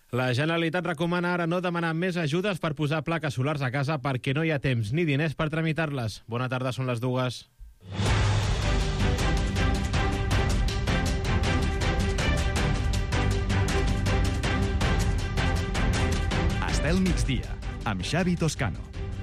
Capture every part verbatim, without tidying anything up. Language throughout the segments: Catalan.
La Generalitat recomana ara no demanar més ajudes per posar plaques solars a casa perquè no hi ha temps ni diners per tramitar-les. Bona tarda, són les dues. Estel migdia, amb Xavi Toscano.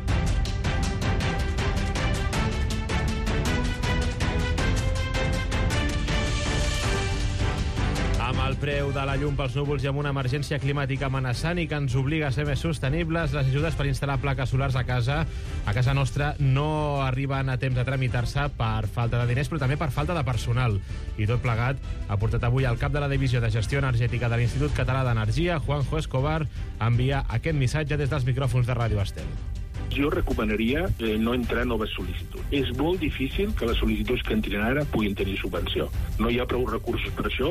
Amb el preu de la llum pels núvols i amb una emergència climàtica amenaçant i que ens obliga a ser més sostenibles, les ajudes per instal·lar plaques solars a casa, a casa nostra, no arriben a temps de tramitar-se per falta de diners, però també per falta de personal. I tot plegat ha portat avui el cap de la Divisió de Gestió Energètica de l'Institut Català d'Energia, Juanjo Escobar, a enviar aquest missatge des dels micròfons de Ràdio Estel. Jo recomanaria eh, no entrar noves sol·licituds. És molt difícil que les sol·licituds que entrin ara puguin tenir subvenció. No hi ha prou recursos per això.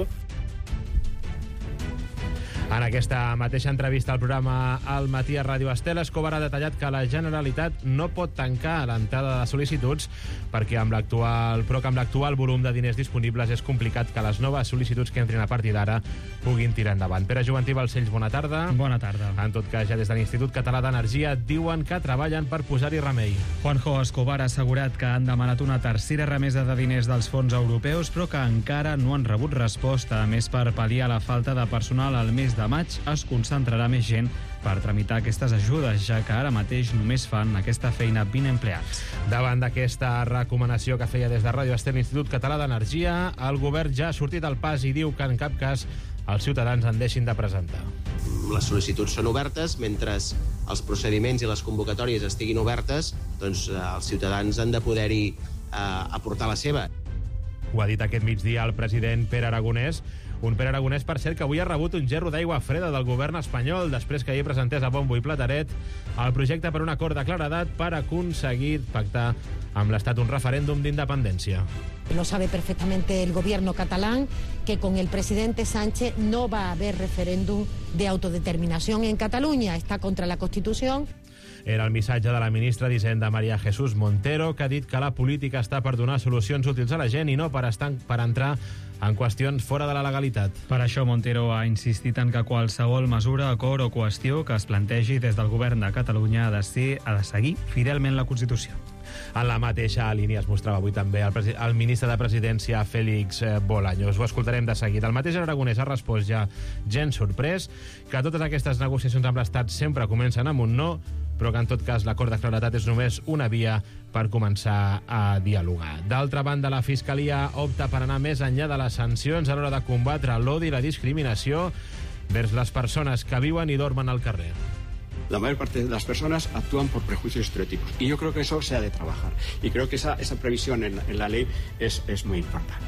En aquesta mateixa entrevista al programa Al matí a Ràdio Estel, Escobar ha detallat que la Generalitat no pot tancar l'entrada de sol·licituds perquè amb l'actual, però que amb l'actual volum de diners disponibles és complicat que les noves sol·licituds que entrin a partir d'ara puguin tirar endavant. Pere Jovantí Balcells, bona tarda. Bona tarda. En tot cas, ja des de l'Institut Català d'Energia diuen que treballen per posar-hi remei. Juanjo Escobar ha assegurat que han demanat una tercera remesa de diners dels fons europeus, però que encara no han rebut resposta. A més, per pal·liar la falta de personal al mes de maig es concentrarà més gent per tramitar aquestes ajudes, ja que ara mateix només fan aquesta feina vint empleats. Davant d'aquesta recomanació que feia des de Ràdio Estel l'Institut Català d'Energia, el govern ja ha sortit al pas i diu que en cap cas els ciutadans en deixin de presentar. Les sol·licituds són obertes, mentre els procediments i les convocatòries estiguin obertes, doncs els ciutadans han de poder-hi eh, aportar la seva. Ho ha dit aquest migdia el president Pere Aragonès. Un Pere Aragonès, per cert, que avui ha rebut un gerro d'aigua freda del govern espanyol després que ahir presentés a bombo i plateret el projecte per un acord de claredat per aconseguir pactar amb l'Estat un referèndum d'independència. Lo sabe perfectamente el gobierno catalán que con el presidente Sánchez no va a haber referéndum de autodeterminación en Cataluña. Está contra la Constitución. Era el missatge de la ministra d'Hisenda, María Jesús Montero, que ha dit que la política està per donar solucions útils a la gent i no per, estar, per entrar en qüestions fora de la legalitat. Per això Montero ha insistit en que qualsevol mesura, acord o qüestió que es plantegi des del govern de Catalunya ha de ser, ha de seguir fidelment la Constitució. En la mateixa línia es mostrava avui també el, el ministre de Presidència, Félix Bolaños. Ho escoltarem de seguida. El mateix Aragonès ha respost ja, gens sorprès, que totes aquestes negociacions amb l'Estat sempre comencen amb un no, però que en tot cas l'acord de claredat és només una via per començar a dialogar. D'altra banda, la Fiscalia opta per anar més enllà de les sancions a l'hora de combatre l'odi i la discriminació vers les persones que viuen i dormen al carrer. La mayor parte de las personas actúan por prejuicios y estereotipos. Y yo creo que eso se ha de trabajar. Y creo que esa, esa previsión en, en la ley es, es muy importante.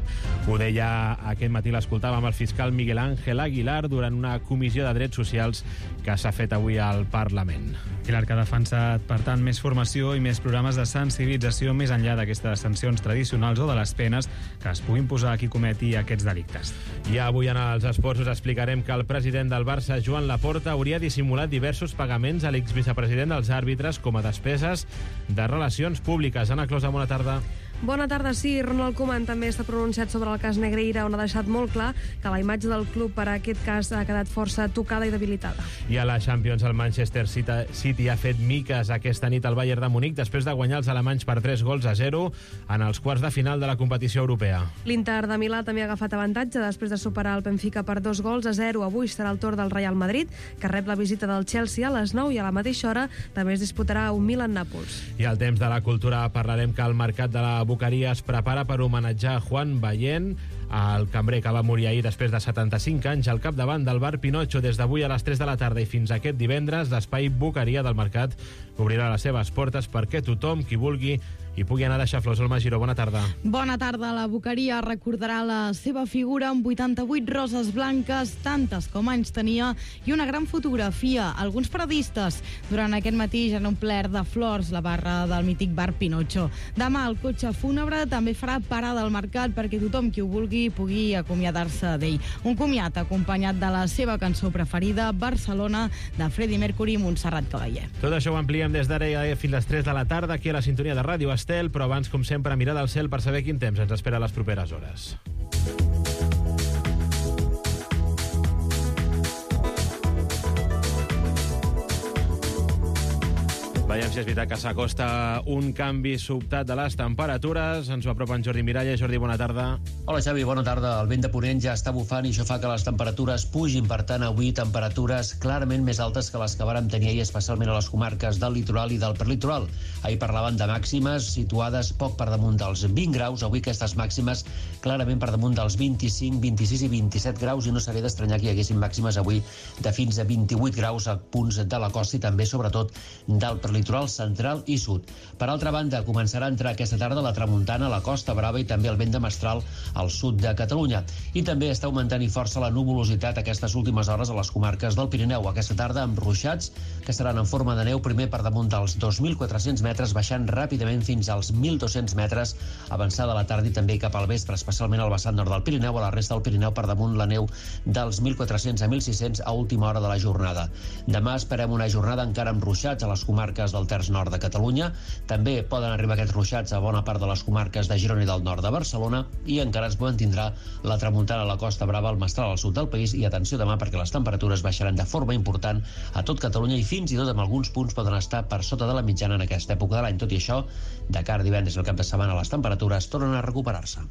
Ho deia aquest matí, l'escoltàvem el fiscal Miguel Ángel Aguilar durant una comissió de drets socials que s'ha fet avui al Parlament. Aguilar, que ha defensat, per tant, més formació i més programes de sensibilització més enllà d'aquestes sancions tradicionals o de les penes que es puguin posar a qui cometi aquests delictes. I avui en els esports us explicarem que el president del Barça, Joan Laporta, hauria dissimulat diversos pagaments a l'exvicepresident dels àrbitres com a despeses de relacions públiques. Anna Closa, bona tarda. Bona tarda, sí. Ronald Koeman també està pronunciat sobre el cas Negreira, on ha deixat molt clar que la imatge del club per a aquest cas ha quedat força tocada i debilitada. I a la Champions, el Manchester City ha fet miques aquesta nit al Bayern de Munic després de guanyar els alemanys per tres gols a zero en els quarts de final de la competició europea. L'Inter de Milà també ha agafat avantatge després de superar el Benfica per dos gols a zero. Avui serà el torn del Real Madrid, que rep la visita del Chelsea a les nou i a la mateixa hora també es disputarà un Milan-Nàpols. I al temps de la cultura parlarem que el mercat de la Boqueria es prepara per homenatjar Juan Ballén, el cambrer que va morir ahir després de setanta-cinc anys al capdavant del bar Pinocho. Des d'avui a les tres de la tarda i fins aquest divendres, l'espai Boqueria del mercat obrirà les seves portes perquè tothom qui vulgui hi pugui anar a deixar flors. Olma Giró, bona tarda. Bona tarda. La Boqueria recordarà la seva figura amb vuitanta-vuit roses blanques, tantes com anys tenia, i una gran fotografia. Alguns periodistes durant aquest matí ja han omplert de flors la barra del mític bar Pinocho. Demà el cotxe fúnebre també farà parada al mercat perquè tothom qui ho vulgui pugui acomiadar-se d'ell. Un comiat acompanyat de la seva cançó preferida, Barcelona, de Freddie Mercury i Montserrat Caballé. Tot això ho ampliem des d'ara fins a les tres de la tarda aquí a la sintonia de Ràdio Estel, però abans, com sempre, mirar del cel per saber quin temps ens espera a les properes hores. Veiem si és veritat que s'acosta un canvi sobtat de les temperatures. Ens ho apropa en Jordi Miralla. Jordi, bona tarda. Hola, Xavi, bona tarda. El vent de ponent ja està bufant i això fa que les temperatures pugin. Per tant, avui temperatures clarament més altes que les que vàrem tenir ahir, especialment a les comarques del litoral i del prelitoral. Ahir parlaven de màximes situades poc per damunt dels vint graus. Avui aquestes màximes clarament per damunt dels vint-i-cinc, vint-i-sis i vint-i-set graus, i no seria d'estranyar que hi haguessin màximes avui de fins a vint-i-vuit graus a punts de la costa i també, sobretot, del prelitoral central i sud. Per altra banda, començarà a entrar aquesta tarda la tramuntana a la Costa Brava i també el vent de mestral al sud de Catalunya. I també està augmentant i força la nuvolositat aquestes últimes hores a les comarques del Pirineu. Aquesta tarda amb ruixats que seran en forma de neu, primer per damunt dels dos mil quatre-cents metres, baixant ràpidament fins als mil dos-cents metres, avançada la tarda i també cap al vespre, especialment al vessant nord del Pirineu. A la resta del Pirineu per damunt la neu dels mil quatre-cents a mil sis-cents a última hora de la jornada. Demà esperem una jornada encara amb ruixats a les comarques del terç nord de Catalunya. També poden arribar aquests ruixats a bona part de les comarques de Girona i del nord de Barcelona, i encara ens mantindrà la tramuntana a la Costa Brava, el mestral al sud del país. I atenció demà, perquè les temperatures baixaran de forma important a tot Catalunya i fins i tot en alguns punts poden estar per sota de la mitjana en aquesta època de l'any. Tot i això, de cara a divendres i el cap de setmana les temperatures tornen a recuperar-se.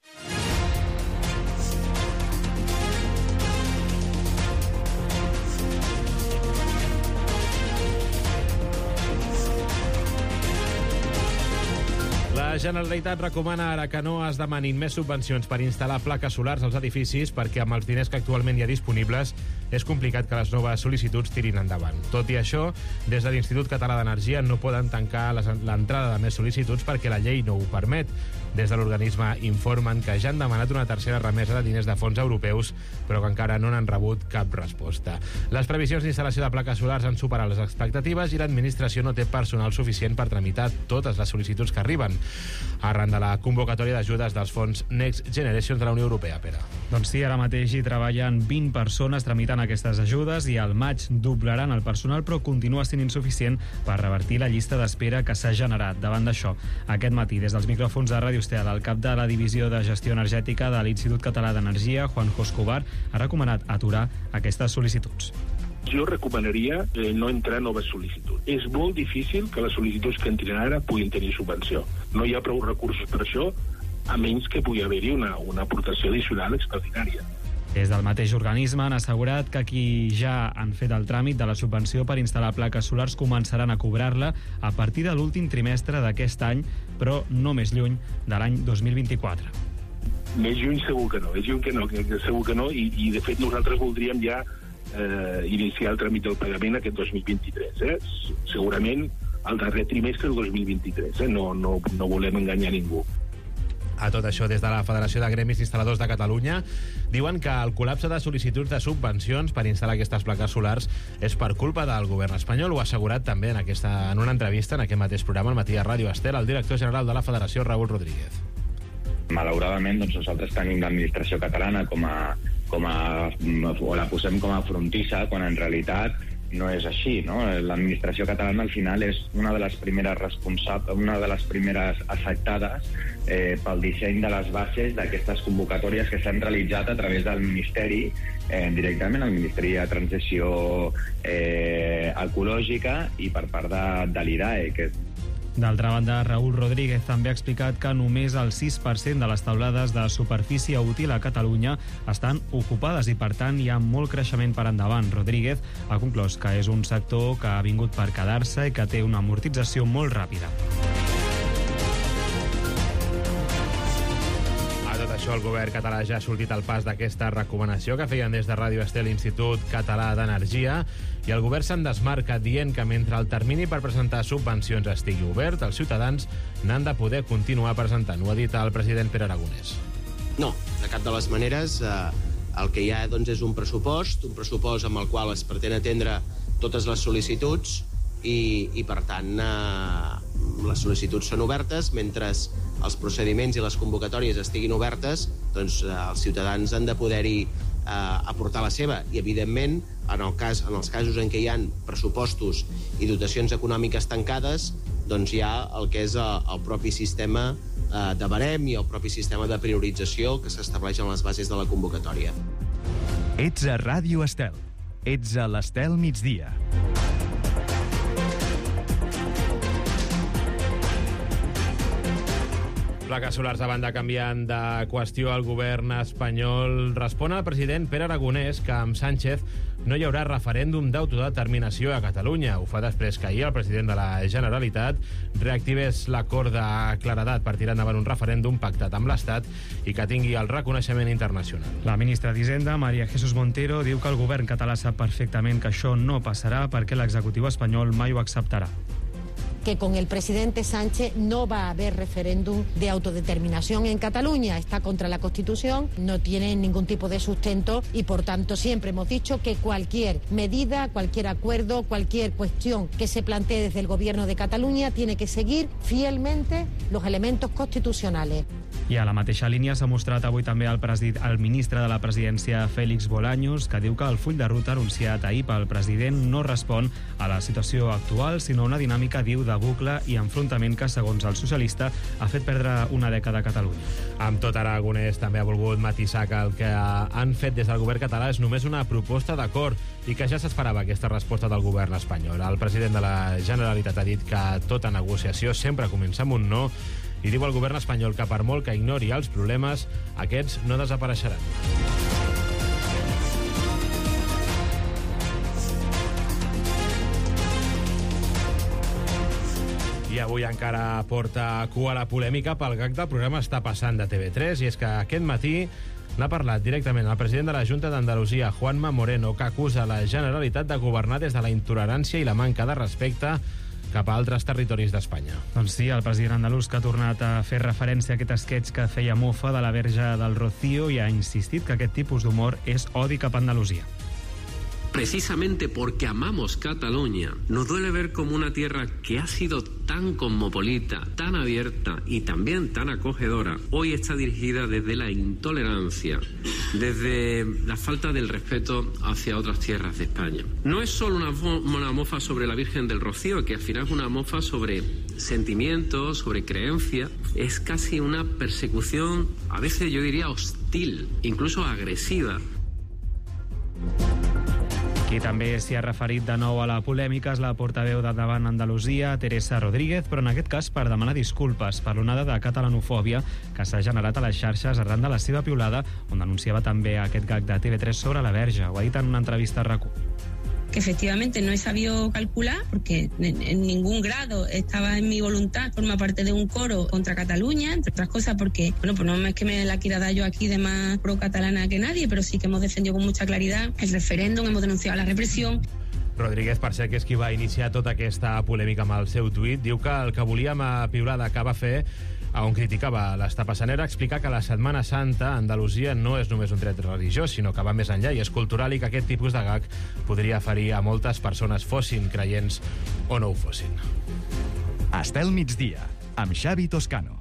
La Generalitat recomana ara que no es demanin més subvencions per instal·lar plaques solars als edificis, perquè amb els diners que actualment hi ha disponibles és complicat que les noves sol·licituds tirin endavant. Tot i això, des de l'Institut Català d'Energia no poden tancar l'entrada de més sol·licituds perquè la llei no ho permet. Des de l'organisme informen que ja han demanat una tercera remesa de diners de fons europeus, però que encara no n'han rebut cap resposta. Les previsions d'instal·lació de plaques solars han superat les expectatives i l'administració no té personal suficient per tramitar totes les sol·licituds que arriben, arran de la convocatòria d'ajudes dels fons Next Generation de la Unió Europea, Pere. Doncs sí, ara mateix hi treballen vint persones tramitant aquestes ajudes i al maig doblaran el personal, però continua sent insuficient per revertir la llista d'espera que s'ha generat. Davant d'això, aquest matí, des dels micròfons de Ràdio Estel, el cap de la Divisió de Gestió Energètica de l'Institut Català d'Energia, Juanjo Escobar, ha recomanat aturar aquestes sol·licituds. Jo recomanaria eh, no entrar en noves sol·licituds. És molt difícil que les sol·licituds que entrin ara puguin tenir subvenció. No hi ha prou recursos per això, a menys que pugui haver-hi una, una aportació addicional extraordinària. Des del mateix organisme han assegurat que qui ja han fet el tràmit de la subvenció per instal·lar plaques solars començaran a cobrar-la a partir de l'últim trimestre d'aquest any, però no més lluny de l'any dos mil vint-i-quatre. Més lluny segur que no, més lluny que no, que segur que no, i, i de fet nosaltres voldríem ja eh, iniciar el tràmit del pagament aquest dos mil vint-i-tres. Eh? Segurament el darrer trimestre del dos mil vint-i-tres, eh? no, no, no volem enganyar ningú. A tot això, des de la Federació de Gremis Instal·ladors de Catalunya, diuen que el col·lapse de sol·licituds de subvencions per instal·lar aquestes plaques solars és per culpa del govern espanyol. Ho ha assegurat també en, aquesta, en una entrevista en aquest mateix programa, al matí a Ràdio Estel, el director general de la Federació, Raúl Rodríguez. Malauradament, doncs nosaltres tenim l'administració catalana com a, com a, o la posem com a frontissa, quan en realitat no és així, no? L'administració catalana al final és una de les primeres responsables, una de les primeres afectades eh, pel disseny de les bases d'aquestes convocatòries que s'han realitzat a través del Ministeri, eh, directament al Ministeri de Transició eh, Ecològica i per part de, de l'I D A E, que D'altra banda, Raúl Rodríguez també ha explicat que només el sis per cent de les taulades de superfície útil a Catalunya estan ocupades i, per tant, hi ha molt creixement per endavant. Rodríguez ha conclòs que és un sector que ha vingut per quedar-se i que té una amortització molt ràpida. Això, el govern català ja ha sortit al pas d'aquesta recomanació que feien des de Ràdio Estel, l'Institut Català d'Energia, i el govern se'n desmarca dient que mentre el termini per presentar subvencions estigui obert, els ciutadans n'han de poder continuar presentant. Ho ha dit el president Pere Aragonès. No, de cap de les maneres. Eh, el que hi ha doncs, és un pressupost, un pressupost amb el qual es pretén atendre totes les sol·licituds i, i per tant, eh, les sol·licituds són obertes. Mentre els procediments i les convocatòries estiguin obertes, doncs eh, els ciutadans han de poder-hi eh, aportar la seva. I, evidentment, en, el cas, en els casos en què hi ha pressupostos i dotacions econòmiques tancades, doncs hi ha el que és el, el propi sistema eh, de barem i el propi sistema de priorització que s'estableix en les bases de la convocatòria. Ets a Ràdio Estel. Ets a l'Estel migdia. Plaques solars a banda, canviant de qüestió, el govern espanyol respon al president Pere Aragonès que amb Sánchez no hi haurà referèndum d'autodeterminació a Catalunya. Ho fa després que ahir el president de la Generalitat reactivés l'acord de claredat per tirar endavant un referèndum pactat amb l'Estat i que tingui el reconeixement internacional. La ministra d'Hisenda, María Jesús Montero, diu que el govern català sap perfectament que això no passarà perquè l'executiu espanyol mai ho acceptarà. Que con el presidente Sánchez no va a haber referéndum de autodeterminación en Cataluña. Está contra la Constitución, no tiene ningún tipo de sustento y, por tanto, siempre hemos dicho que cualquier medida, cualquier acuerdo, cualquier cuestión que se plantee desde el Gobierno de Cataluña tiene que seguir fielmente los elementos constitucionales. I a la mateixa línia s'ha mostrat avui també el, presid... el ministre de la presidència, Félix Bolaños, que diu que el full de ruta anunciat ahir pel president no respon a la situació actual, sinó una dinàmica, diu, de bucle i enfrontament que, segons el socialista, ha fet perdre una dècada a Catalunya. Amb tot, Aragonès també ha volgut matisar que el que han fet des del govern català és només una proposta d'acord i que ja s'esperava aquesta resposta del govern espanyol. El president de la Generalitat ha dit que tota negociació sempre comença amb un no i diu al govern espanyol que per molt que ignori els problemes, aquests no desapareixeran. I avui encara porta cua la polèmica pel gag del programa Està passant de T V tres, i és que aquest matí n'ha parlat directament el president de la Junta d'Andalusia, Juanma Moreno, que acusa la Generalitat de governar des de la intolerància i la manca de respecte cap a altres territoris d'Espanya. Doncs sí, el president andalús, que ha tornat a fer referència a aquest esquetx que feia mofa de la Verge del Rocío, i ha insistit que aquest tipus d'humor és odi cap a Andalusia. Precisamente porque amamos Cataluña, nos duele ver como una tierra que ha sido tan cosmopolita, tan abierta y también tan acogedora, hoy está dirigida desde la intolerancia, desde la falta del respeto hacia otras tierras de España. No es solo una, una mofa sobre la Virgen del Rocío, que al final es una mofa sobre sentimientos, sobre creencias, es casi una persecución, a veces yo diría hostil, incluso agresiva. Qui també s'hi ha referit de nou a la polèmica és la portaveu de Davant Andalusia, Teresa Rodríguez, però en aquest cas per demanar disculpes per l'onada de catalanofòbia que s'ha generat a les xarxes arran de la seva piulada, on denunciava també aquest gag de T V tres sobre la Verge. Ho ha dit en una entrevista a RAC u. Que efectivamente no he sabido calcular porque en, en ningún grado estaba en mi voluntad, forma parte de un coro contra Cataluña, entre otras cosas porque, bueno, pues no es que me la quiera dar yo aquí de más pro-catalana que nadie, pero sí que hemos defendido con mucha claridad el referéndum, hemos denunciado la represión. Rodríguez, per ser que és qui va iniciar tota aquesta polèmica amb el seu tuit, diu que el que volia amb la piulada que va fer, on criticava l'estapassanera, explicar que la Setmana Santa a Andalusia no és només un tret religiós, sinó que va més enllà i és cultural, i que aquest tipus de gag podria ferir a moltes persones, fossin creients o no ho fossin. Estel migdia, amb Xavi Toscano.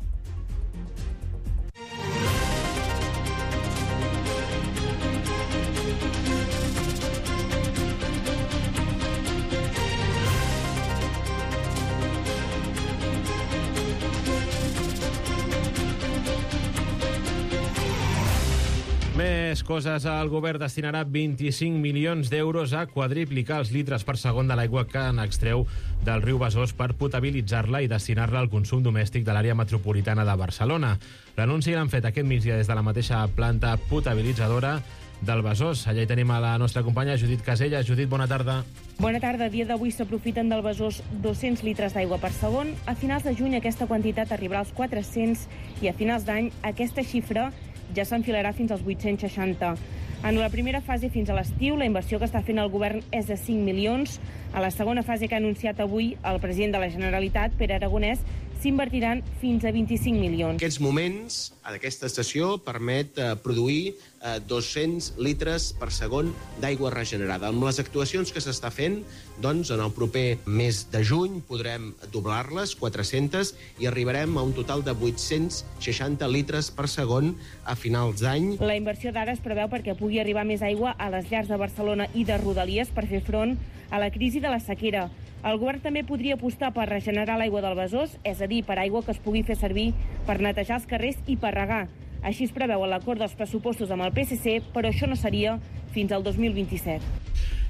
Més coses. El govern destinarà vint-i-cinc milions d'euros a quadriplicar els litres per segon de l'aigua que n'extreu del riu Besòs per potabilitzar-la i destinar-la al consum domèstic de l'àrea metropolitana de Barcelona. L'anunci l'han fet aquest migdia des de la mateixa planta potabilitzadora del Besòs. Allà hi tenim a la nostra companya Judit Casella. Judit, bona tarda. Bona tarda. A dia d'avui s'aprofiten del Besòs dos-cents litres d'aigua per segon. A finals de juny aquesta quantitat arribarà als quatre-cents i a finals d'any aquesta xifra ja s'enfilarà fins als vuit-cents seixanta. En la primera fase, fins a l'estiu, la inversió que està fent el govern és de cinc milions. A la segona fase, que ha anunciat avui el president de la Generalitat, Pere Aragonès, s'invertiran fins a vint-i-cinc milions. En aquests moments, aquesta estació permet eh, produir eh, dos-cents litres per segon d'aigua regenerada. Amb les actuacions que s'està fent, doncs, en el proper mes de juny podrem doblar-les, quatre-cents, i arribarem a un total de vuit-cents seixanta litres per segon a finals d'any. La inversió d'ara es preveu perquè pugui arribar més aigua a les llars de Barcelona i de Rodalies per fer front a la crisi de la sequera. El govern també podria apostar per regenerar l'aigua del Besòs, és a dir, per aigua que es pugui fer servir per netejar els carrers i per regar. Així es preveu a l'acord dels pressupostos amb el P S C, però això no seria fins al dos mil vint-i-set.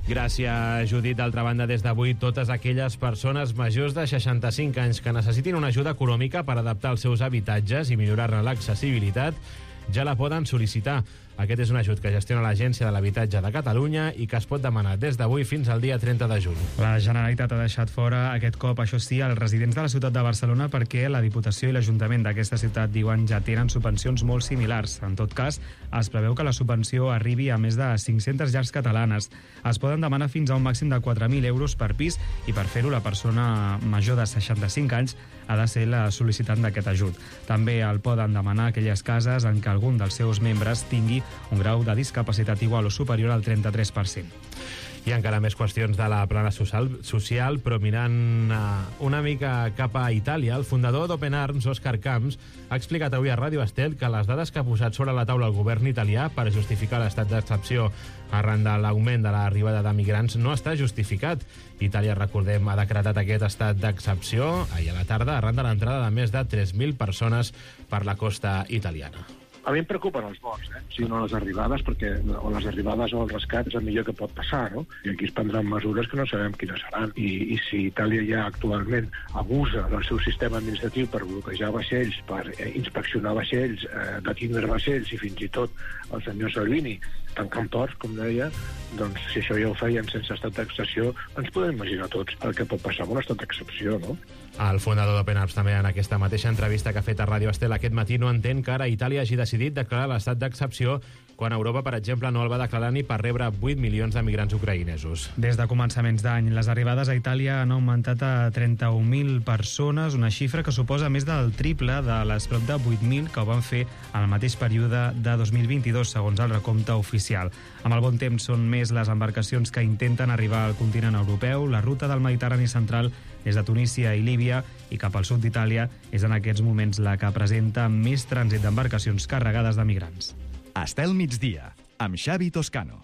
Gràcies, Judit. D'altra banda, des d'avui, totes aquelles persones majors de seixanta-cinc anys que necessitin una ajuda econòmica per adaptar els seus habitatges i millorar-ne l'accessibilitat ja la poden sol·licitar. Aquest és un ajut que gestiona l'Agència de l'Habitatge de Catalunya i que es pot demanar des d'avui fins al dia trenta de juny. La Generalitat ha deixat fora aquest cop, això sí, els residents de la ciutat de Barcelona perquè la Diputació i l'Ajuntament d'aquesta ciutat, diuen, ja tenen subvencions molt similars. En tot cas, es preveu que la subvenció arribi a més de cinc-centes llars catalanes. Es poden demanar fins a un màxim de quatre mil euros per pis i per fer-ho la persona major de seixanta-cinc anys ha de ser la sol·licitant d'aquest ajut. També el poden demanar aquelles cases en què algun dels seus membres tingui un grau de discapacitat igual o superior al trenta-tres per cent. I encara més qüestions de la plana social, social però mirant uh, una mica cap a Itàlia, el fundador d'Open Arms, Òscar Camps, ha explicat avui a Ràdio Estel que les dades que ha posat sobre la taula el govern italià per justificar l'estat d'excepció arran de l'augment de l'arribada de migrants no està justificat. Itàlia, recordem, ha decretat aquest estat d'excepció ahir a la tarda arran de l'entrada de més de tres mil persones per la costa italiana. A mi em preocupen els morts, eh? Si no les arribades, perquè o les arribades o el rescat és el millor que pot passar, no? I aquí es prendran mesures que no sabem quines seran. I, i si Itàlia ja actualment abusa del seu sistema administratiu per bloquejar vaixells, per eh, inspeccionar vaixells, eh, detindre vaixells i fins i tot el senyor Salvini tancant ports, com deia, doncs si això ja ho feien sense estat d'excepció, ens podem imaginar tots el que pot passar amb un estat d'excepció, no? El fundador d'Open Arms també en aquesta mateixa entrevista que ha fet a Ràdio Estel aquest matí no entén que ara Itàlia hagi decidit declarar l'estat d'excepció quan Europa, per exemple, no el va declarar ni per rebre vuit milions de migrants ucraïnesos. Des de començaments d'any, les arribades a Itàlia han augmentat a trenta-un mil persones, una xifra que suposa més del triple de les prop de vuit mil que ho van fer al mateix període de dos mil vint-i-dos, segons el recompte oficial. Amb el bon temps són més les embarcacions que intenten arribar al continent europeu. La ruta del Mediterrani central des de Tunísia i Líbia i cap al sud d'Itàlia és en aquests moments la que presenta més trànsit d'embarcacions carregades de migrants. Estel migdia, amb Xavi Toscano.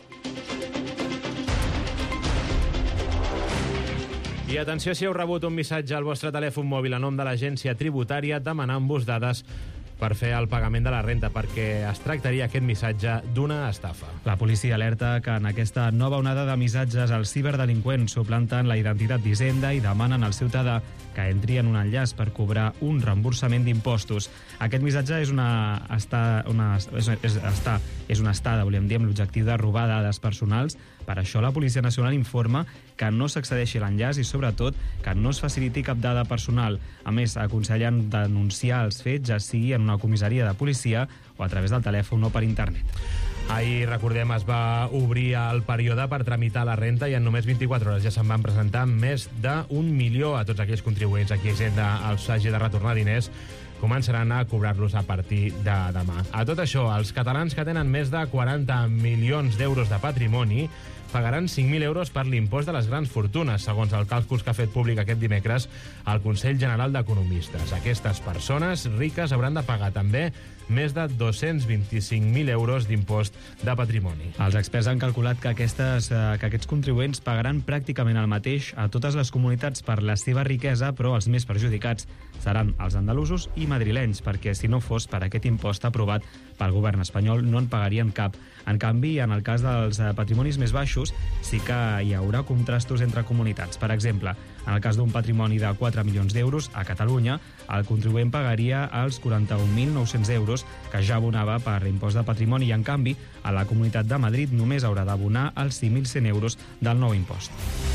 I atenció si heu rebut un missatge al vostre telèfon mòbil a nom de l'agència tributària demanant-vos dades per fer el pagament de la renta, perquè es tractaria aquest missatge d'una estafa. La policia alerta que en aquesta nova onada de missatges els ciberdelinqüents suplanten la identitat d'Hisenda i demanen al ciutadà que entri en un enllaç per cobrar un reemborsament d'impostos. Aquest missatge és una, està, una, és, és, està, és una estada, volem dir, amb l'objectiu de robar dades personals. Per això la Policia Nacional informa que no s'accedeixi a l'enllaç i, sobretot, que no es faciliti cap dada personal. A més, aconsellen denunciar els fets, ja sigui en una comissaria de policia o a través del telèfon o per internet. Ahir, recordem, es va obrir el període per tramitar la renta i en només vint-i-quatre hores ja se'n van presentar més d'un milió a tots aquells contribuents a qui Hisenda els hagi de retornar diners. Començaran a cobrar-los a partir de demà. A tot això, els catalans que tenen més de quaranta milions d'euros de patrimoni pagaran cinc mil euros per l'impost de les grans fortunes, segons els càlculs que ha fet públic aquest dimecres el Consell General d'Economistes. Aquestes persones riques hauran de pagar també més de dos-cents vint-i-cinc mil euros d'impost de patrimoni. Els experts han calculat que, aquestes, que aquests contribuents pagaran pràcticament el mateix a totes les comunitats per la seva riquesa, però els més perjudicats seran els andalusos i madrilenys, perquè si no fos per aquest impost aprovat pel govern espanyol no en pagarien cap. En canvi, en el cas dels patrimonis més baixos, sí que hi haurà contrastos entre comunitats. Per exemple, en el cas d'un patrimoni de quatre milions d'euros, a Catalunya, el contribuent pagaria els quaranta-un mil nou-cents euros que ja abonava per impost de patrimoni i, en canvi, a la Comunitat de Madrid només haurà d'abonar els cinc mil cent euros del nou impost.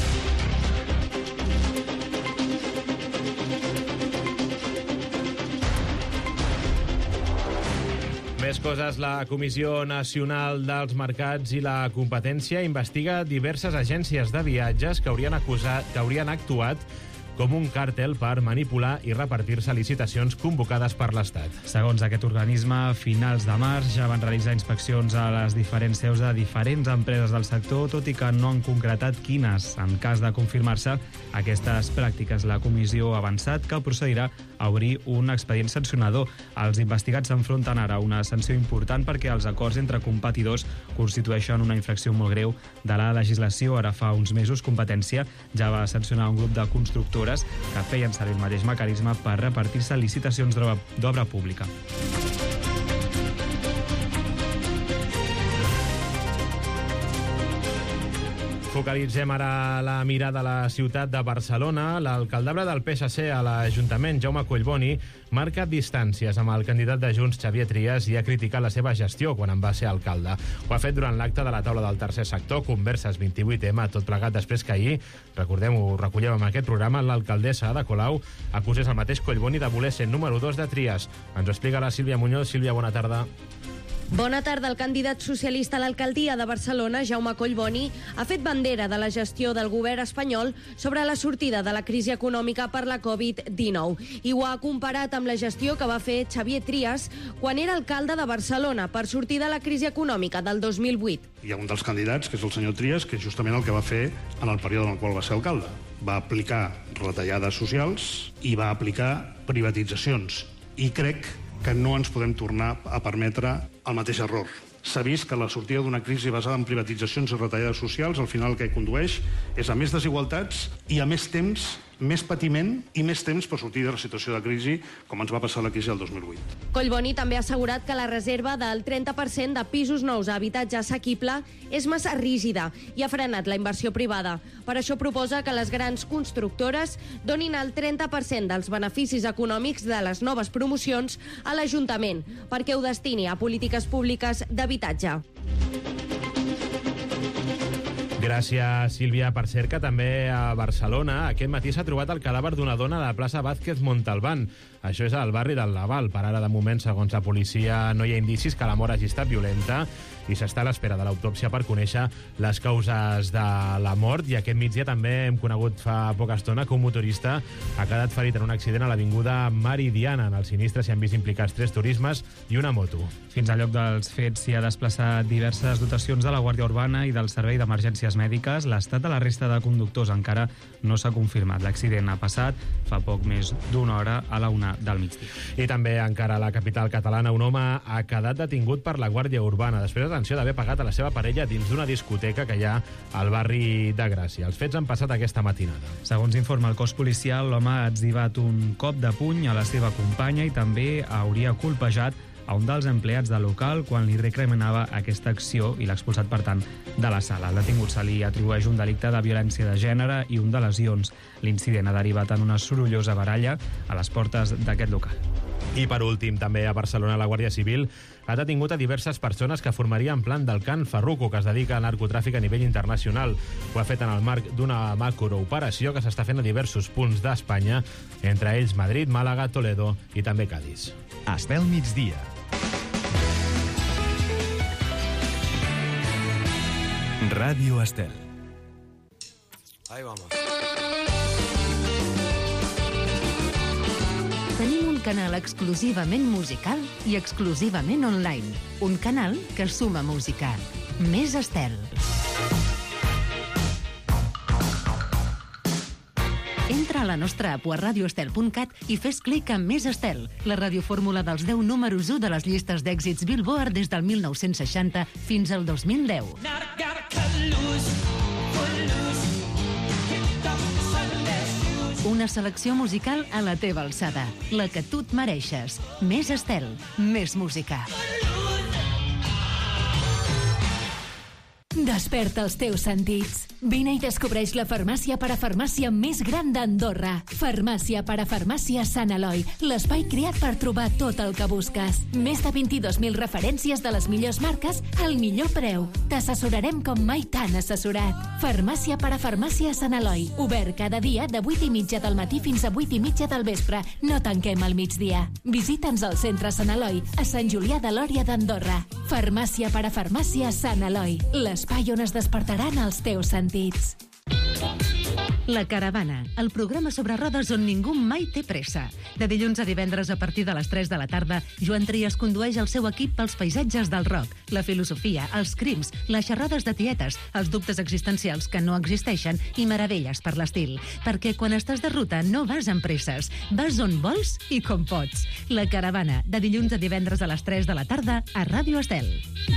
Més coses, la Comissió Nacional dels Mercats i la Competència investiga diverses agències de viatges que haurien, acusat, que haurien actuat com un càrtel per manipular i repartir-se licitacions convocades per l'Estat. Segons aquest organisme, a finals de març ja van realitzar inspeccions a les diferents seus de diferents empreses del sector, tot i que no han concretat quines. En cas de confirmar-se aquestes pràctiques, la comissió ha avançat que procedirà a obrir un expedient sancionador. Els investigats s'enfronten ara a una sanció important perquè els acords entre competidors constitueixen una infracció molt greu de la legislació. Ara fa uns mesos, Competència ja va sancionar un grup de constructors que feien servir el mateix mecanisme per repartir-se licitacions d'obra pública. Focalitzem ara la mirada a la ciutat de Barcelona. L'alcaldebre del P S C a l'Ajuntament, Jaume Collboni, marca distàncies amb el candidat de Junts, Xavier Trias, i ha criticat la seva gestió quan en va ser alcalde. Ho ha fet durant l'acte de la taula del tercer sector, Converses vint-i-vuit ema, tot plegat després que ahir, recordem-ho, recollem en aquest programa, l'alcaldessa Ada Colau acusés el mateix Collboni de voler ser número dos de Trias. Ens ho explica la Sílvia Muñoz. Sílvia, bona tarda. Bona tarda. El candidat socialista a l'alcaldia de Barcelona, Jaume Collboni, ha fet bandera de la gestió del govern espanyol sobre la sortida de la crisi econòmica per la covid dinou i ho ha comparat amb la gestió que va fer Xavier Trias quan era alcalde de Barcelona per sortir de la crisi econòmica del dos mil vuit. Hi ha un dels candidats, que és el senyor Trias, que és justament el que va fer en el període en el qual va ser alcalde. Va aplicar retallades socials i va aplicar privatitzacions. I crec que no ens podem tornar a permetre el mateix error. S'ha vist que la sortida d'una crisi basada en privatitzacions i retallades socials al final el que condueix és a més desigualtats i a més temps, més patiment i més temps per sortir de la situació de crisi com ens va passar la crisi del dos mil vuit. Collboni també ha assegurat que la reserva del trenta per cent de pisos nous a habitatge assequible és massa rígida i ha frenat la inversió privada. Per això proposa que les grans constructores donin el trenta per cent dels beneficis econòmics de les noves promocions a l'Ajuntament perquè ho destini a polítiques públiques d'habitatge. Gràcies, Sílvia. Per cert, que també a Barcelona aquest matí s'ha trobat el cadàver d'una dona a la plaça Vázquez Montalbán. Això és al barri del Laval. Per ara, de moment, segons la policia, no hi ha indicis que la mort hagi estat violenta i s'està a l'espera de l'autòpsia per conèixer les causes de la mort. I aquest migdia també hem conegut fa poca estona que un motorista ha quedat ferit en un accident a l'avinguda Meridiana. En el sinistre s'hi han vist implicats tres turismes i una moto. Fins al lloc dels fets s'hi ha desplaçat diverses dotacions de la Guàrdia Urbana i del Servei d'Emergències Mèdiques. L'estat de la resta de conductors encara no s'ha confirmat. L'accident ha passat fa poc més d'una hora a la una del migdia. I també encara a la capital catalana un home ha quedat detingut per la Guàrdia Urbana després, atenció, d'haver pagat a la seva parella dins d'una discoteca que hi ha al barri de Gràcia. Els fets han passat aquesta matinada. Segons informa el cos policial, l'home ha etzibat un cop de puny a la seva companya i també hauria colpejat a un dels empleats del local quan li recriminava aquesta acció i l'ha expulsat, per tant, de la sala. El detingut se li atribueix un delicte de violència de gènere i un de lesions. L'incident ha derivat en una sorollosa baralla a les portes d'aquest local. I per últim, també a Barcelona, la Guàrdia Civil ha detingut a diverses persones que formarien plan del Can Ferruco, que es dedica al narcotràfic a nivell internacional. Ho ha fet en el marc d'una macrooperació que s'està fent a diversos punts d'Espanya, entre ells Madrid, Màlaga, Toledo i també Cádiz. Estel migdia. Ràdio Estel. Ahí vamos. Tenim un canal exclusivament musical i exclusivament online. Un canal que suma música. Més Estel. Entra a la nostra app a radio estel punt cat i fes clic en Més Estel, la radiofórmula dels deu números u de les llistes d'èxits Billboard des del mil nou-cents seixanta fins al dos mil deu. Una selecció musical a la teva alçada, la que tu et mereixes. Més Estel, més música. Desperta els teus sentits. Vine i descobreix la farmàcia parafarmàcia més gran d'Andorra. Farmàcia parafarmàcia Sant Eloi, l'espai creat per trobar tot el que busques. Més de vint-i-dos mil referències de les millors marques al millor preu. T'assessorarem com mai t'han assessorat. Farmàcia parafarmàcia Sant Eloi, obert cada dia de vuit i mitja del matí fins a vuit i mitja del vespre. No tanquem al migdia. Visita'ns al centre Sant Eloi, a Sant Julià de Lòria d'Andorra. Farmàcia parafarmàcia Sant Eloi, l'espai on es despertaran els teus sentits. La Caravana, el programa sobre rodes on ningú mai té pressa. De dilluns a divendres a partir de les tres de la tarda, Joan Trias condueix el seu equip pels paisatges del rock, la filosofia, els crims, les xerrades de tietes, els dubtes existencials que no existeixen i meravelles per l'estil. Perquè quan estàs de ruta no vas amb presses, vas on vols i com pots. La Caravana, de dilluns a divendres a les tres de la tarda a Ràdio Estel.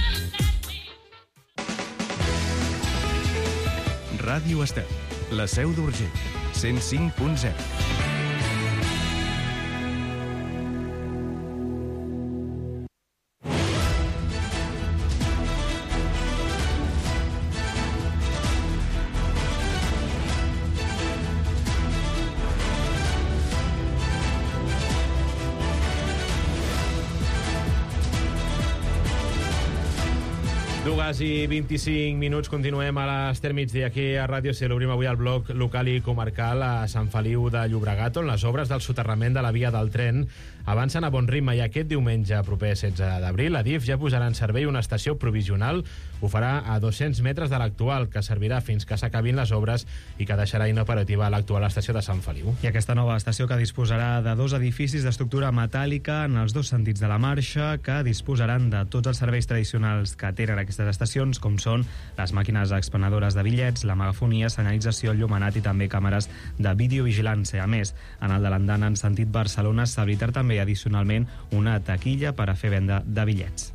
Ràdio Estel, la seu d'Urgell, cent cinc punt zero. dues i vint-i-cinc minuts, continuem a l'Ester migdia aquí a Ràdio C. L'obrim avui al bloc local i comarcal a Sant Feliu de Llobregat, on les obres del soterrament de la via del tren avancen a bon ritme i aquest diumenge proper setze d'abril Adif ja posarà en servei una estació provisional. Ho farà a dos-cents metres de l'actual, que servirà fins que s'acabin les obres i que deixarà inoperativa l'actual estació de Sant Feliu. I aquesta nova estació, que disposarà de dos edificis d'estructura metàl·lica en els dos sentits de la marxa, que disposaran de tots els serveis tradicionals que tenen aquestes estacions, com són les màquines expenedores de bitllets, la megafonia, senyalització, enllumenat i també càmeres de videovigilància. A més, en el de l'andana en sentit Barcelona s'habilitarà també addicionalment una taquilla per a fer venda de bitllets.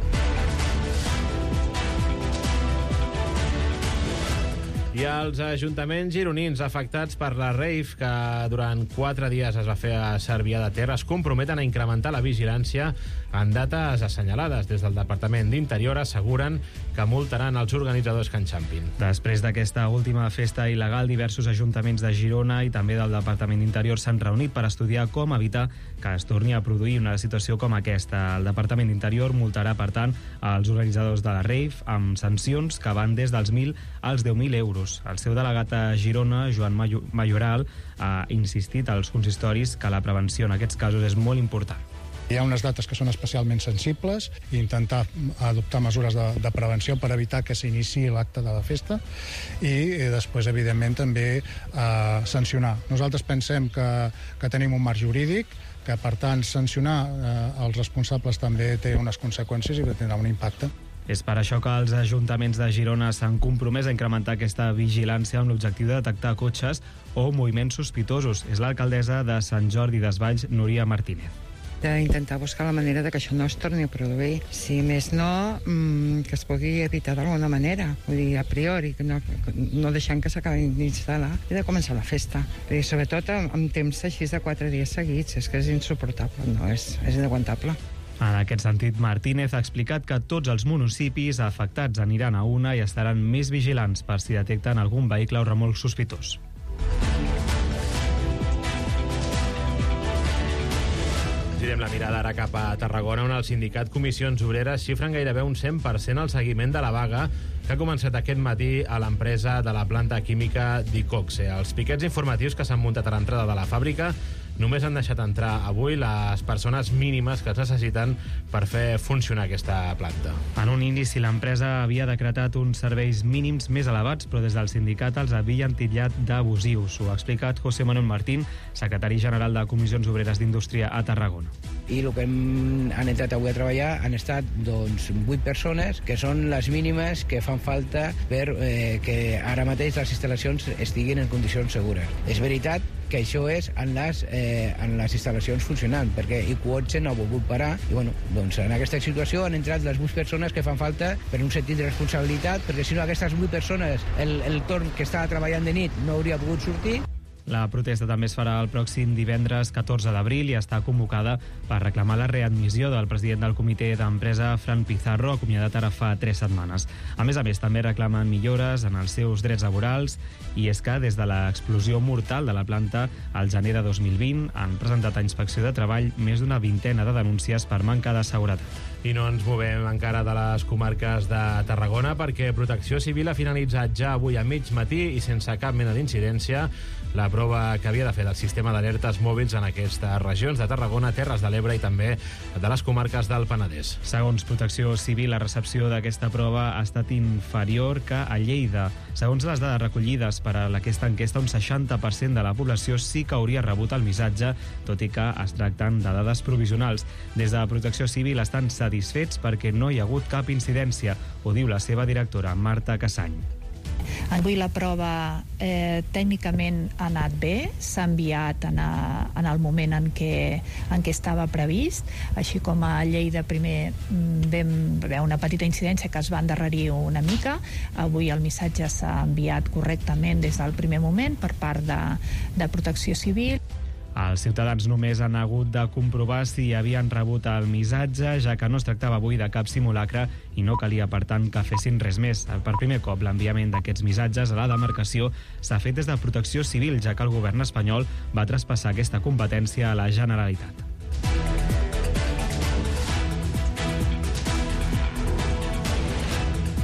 I els ajuntaments gironins afectats per la rave que durant quatre dies es va fer a Cervià de Ter es comprometen a incrementar la vigilància en dates assenyalades. Des del Departament d'Interior asseguren que multaran els organitzadors que enxampin. Després d'aquesta última festa il·legal, diversos ajuntaments de Girona i també del Departament d'Interior s'han reunit per estudiar com evitar que es torni a produir una situació com aquesta. El Departament d'Interior multarà, per tant, els organitzadors de la rave amb sancions que van des dels mil als deu mil euros. El seu delegat a Girona, Joan Mayoral, ha insistit als consistoris que la prevenció en aquests casos és molt important. Hi ha unes dates que són especialment sensibles i intentar adoptar mesures de, de prevenció per evitar que s'iniciï l'acte de la festa i, i després, evidentment, també eh, sancionar. Nosaltres pensem que, que tenim un marc jurídic, que, per tant, sancionar eh, els responsables també té unes conseqüències i que tindrà un impacte. És per això que els ajuntaments de Girona s'han compromès a incrementar aquesta vigilància amb l'objectiu de detectar cotxes o moviments sospitosos. És l'alcaldessa de Sant Jordi Desvalls, Núria Martínez. D'intentar buscar la manera de que això no es torni a produir. Si més no, mmm, que es pugui evitar d'alguna manera. Vull dir, a priori, que no, no deixant que s'acabin d'instal·lar i de començar la festa. I sobretot amb temps així de quatre dies seguits. És que és insuportable, no? És, és inaguantable. En aquest sentit, Martínez ha explicat que tots els municipis afectats aniran a una i estaran més vigilants per si detecten algun vehicle o remolc sospitós. Girem la mirada ara cap a Tarragona, on el sindicat Comissions Obreres xifren gairebé un cent per cent el seguiment de la vaga que ha començat aquest matí a l'empresa de la planta química d'Icoxe. Els piquets informatius que s'han muntat a l'entrada de la fàbrica només han deixat entrar avui les persones mínimes que es necessiten per fer funcionar aquesta planta. En un inici, l'empresa havia decretat uns serveis mínims més elevats, però des del sindicat els havien titllat d'abusius. Ho ha explicat José Manuel Martín, secretari general de Comissions Obreres d'Indústria a Tarragona. I el que hem, han entrat avui a treballar han estat doncs, vuit persones, que són les mínimes que fan falta per eh, que ara mateix les instal·lacions estiguin en condicions segures. És veritat que això és en les, eh, en les instal·lacions funcionant, perquè Iqoxe no ha volgut parar, i bueno, doncs en aquesta situació han entrat les vuit persones que fan falta per un sentit de responsabilitat, perquè si no aquestes vuit persones, el, el torn que estava treballant de nit no hauria pogut sortir. La protesta també es farà el pròxim divendres catorze d'abril i està convocada per reclamar la readmissió del president del comitè d'empresa, Fran Pizarro, acomiadat ara fa tres setmanes. A més a més, també reclamen millores en els seus drets laborals i és que des de l'explosió mortal de la planta al gener de dos mil vint han presentat a Inspecció de Treball més d'una vintena de denúncies per manca de seguretat. I no ens movem encara de les comarques de Tarragona perquè Protecció Civil ha finalitzat ja avui a mig matí i sense cap mena d'incidència la prova que havia de fer del sistema d'alertes mòbils en aquestes regions de Tarragona, Terres de l'Ebre i també de les comarques del Penedès. Segons Protecció Civil, la recepció d'aquesta prova ha estat inferior que a Lleida. Segons les dades recollides per a aquesta enquesta, un seixanta per cent de la població sí que hauria rebut el missatge, tot i que es tracten de dades provisionals. Des de Protecció Civil estan satisfets perquè no hi ha hagut cap incidència, ho diu la seva directora, Marta Cassany. Avui la prova eh, tècnicament ha anat bé, s'ha enviat en, a, en el moment en què, en què estava previst, així com a Lleida primer vam veure una petita incidència que es va endarrerir una mica. Avui el missatge s'ha enviat correctament des del primer moment per part de, de Protecció Civil. Els ciutadans només han hagut de comprovar si havien rebut el missatge, ja que no es tractava avui de cap simulacre i no calia, per tant, que fessin res més. Per primer cop, l'enviament d'aquests missatges a la demarcació s'ha fet des de Protecció Civil, ja que el govern espanyol va traspassar aquesta competència a la Generalitat.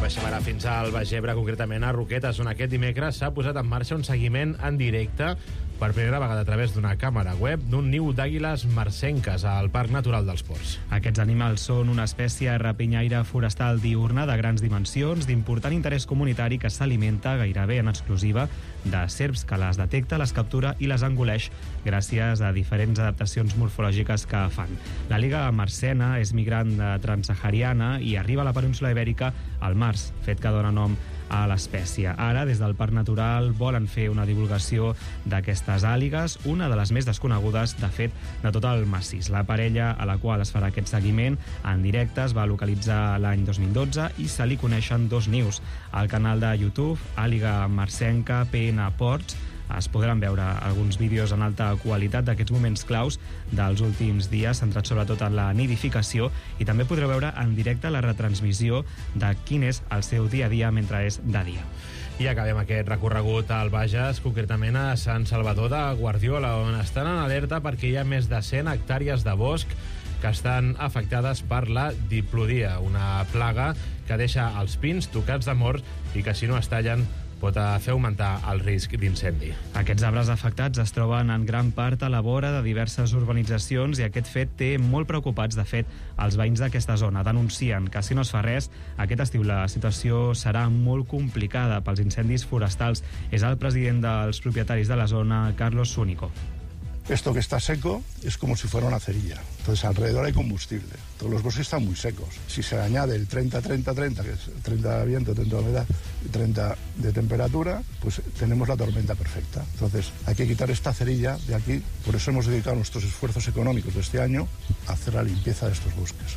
baixem ara fins al Baix Ebre, concretament a Roquetes, on aquest dimecres s'ha posat en marxa un seguiment en directe per primera vegada a través d'una càmera web d'un niu d'àguiles marcenques al Parc Natural dels Ports. Aquests animals són una espècie rapinyaire forestal diurna de grans dimensions, d'important interès comunitari, que s'alimenta gairebé en exclusiva de serps, que les detecta, les captura i les engoleix gràcies a diferents adaptacions morfològiques que fan. La liga marcena és migrant transsahariana i arriba a la península ibèrica al març, fet que dona nom a l'espècie. Ara, des del Parc Natural, volen fer una divulgació d'aquestes àligues, una de les més desconegudes, de fet, de tot el massís. La parella a la qual es farà aquest seguiment en directe es va localitzar l'any dos mil dotze i se li coneixen dos nius. Al canal de YouTube, Àliga Marcenca P N Ports, es podran veure alguns vídeos en alta qualitat d'aquests moments claus dels últims dies, centrats sobretot en la nidificació, i també podreu veure en directe la retransmissió de quin és el seu dia a dia mentre és de dia. I acabem aquest recorregut al Bages, concretament a Sant Salvador de Guardiola, on estan en alerta perquè hi ha més de cent hectàrees de bosc que estan afectades per la diplodia, una plaga que deixa els pins tocats de mort i que, si no es tallen, pot fer augmentar el risc d'incendi. Aquests arbres afectats es troben en gran part a la vora de diverses urbanitzacions i aquest fet té molt preocupats. De fet, els veïns d'aquesta zona denuncien que, si no es fa res, aquest estiu la situació serà molt complicada pels incendis forestals. És el president dels propietaris de la zona, Carlos Zúñigo. Esto que está seco es como si fuera una cerilla. Entonces alrededor hay combustible. Todos los bosques están muy secos. Si se añade el treinta treinta treinta, que es treinta de viento, treinta de humedad y treinta de temperatura, pues tenemos la tormenta perfecta. Entonces hay que quitar esta cerilla de aquí. Por eso hemos dedicado nuestros esfuerzos económicos de este año a hacer la limpieza de estos bosques.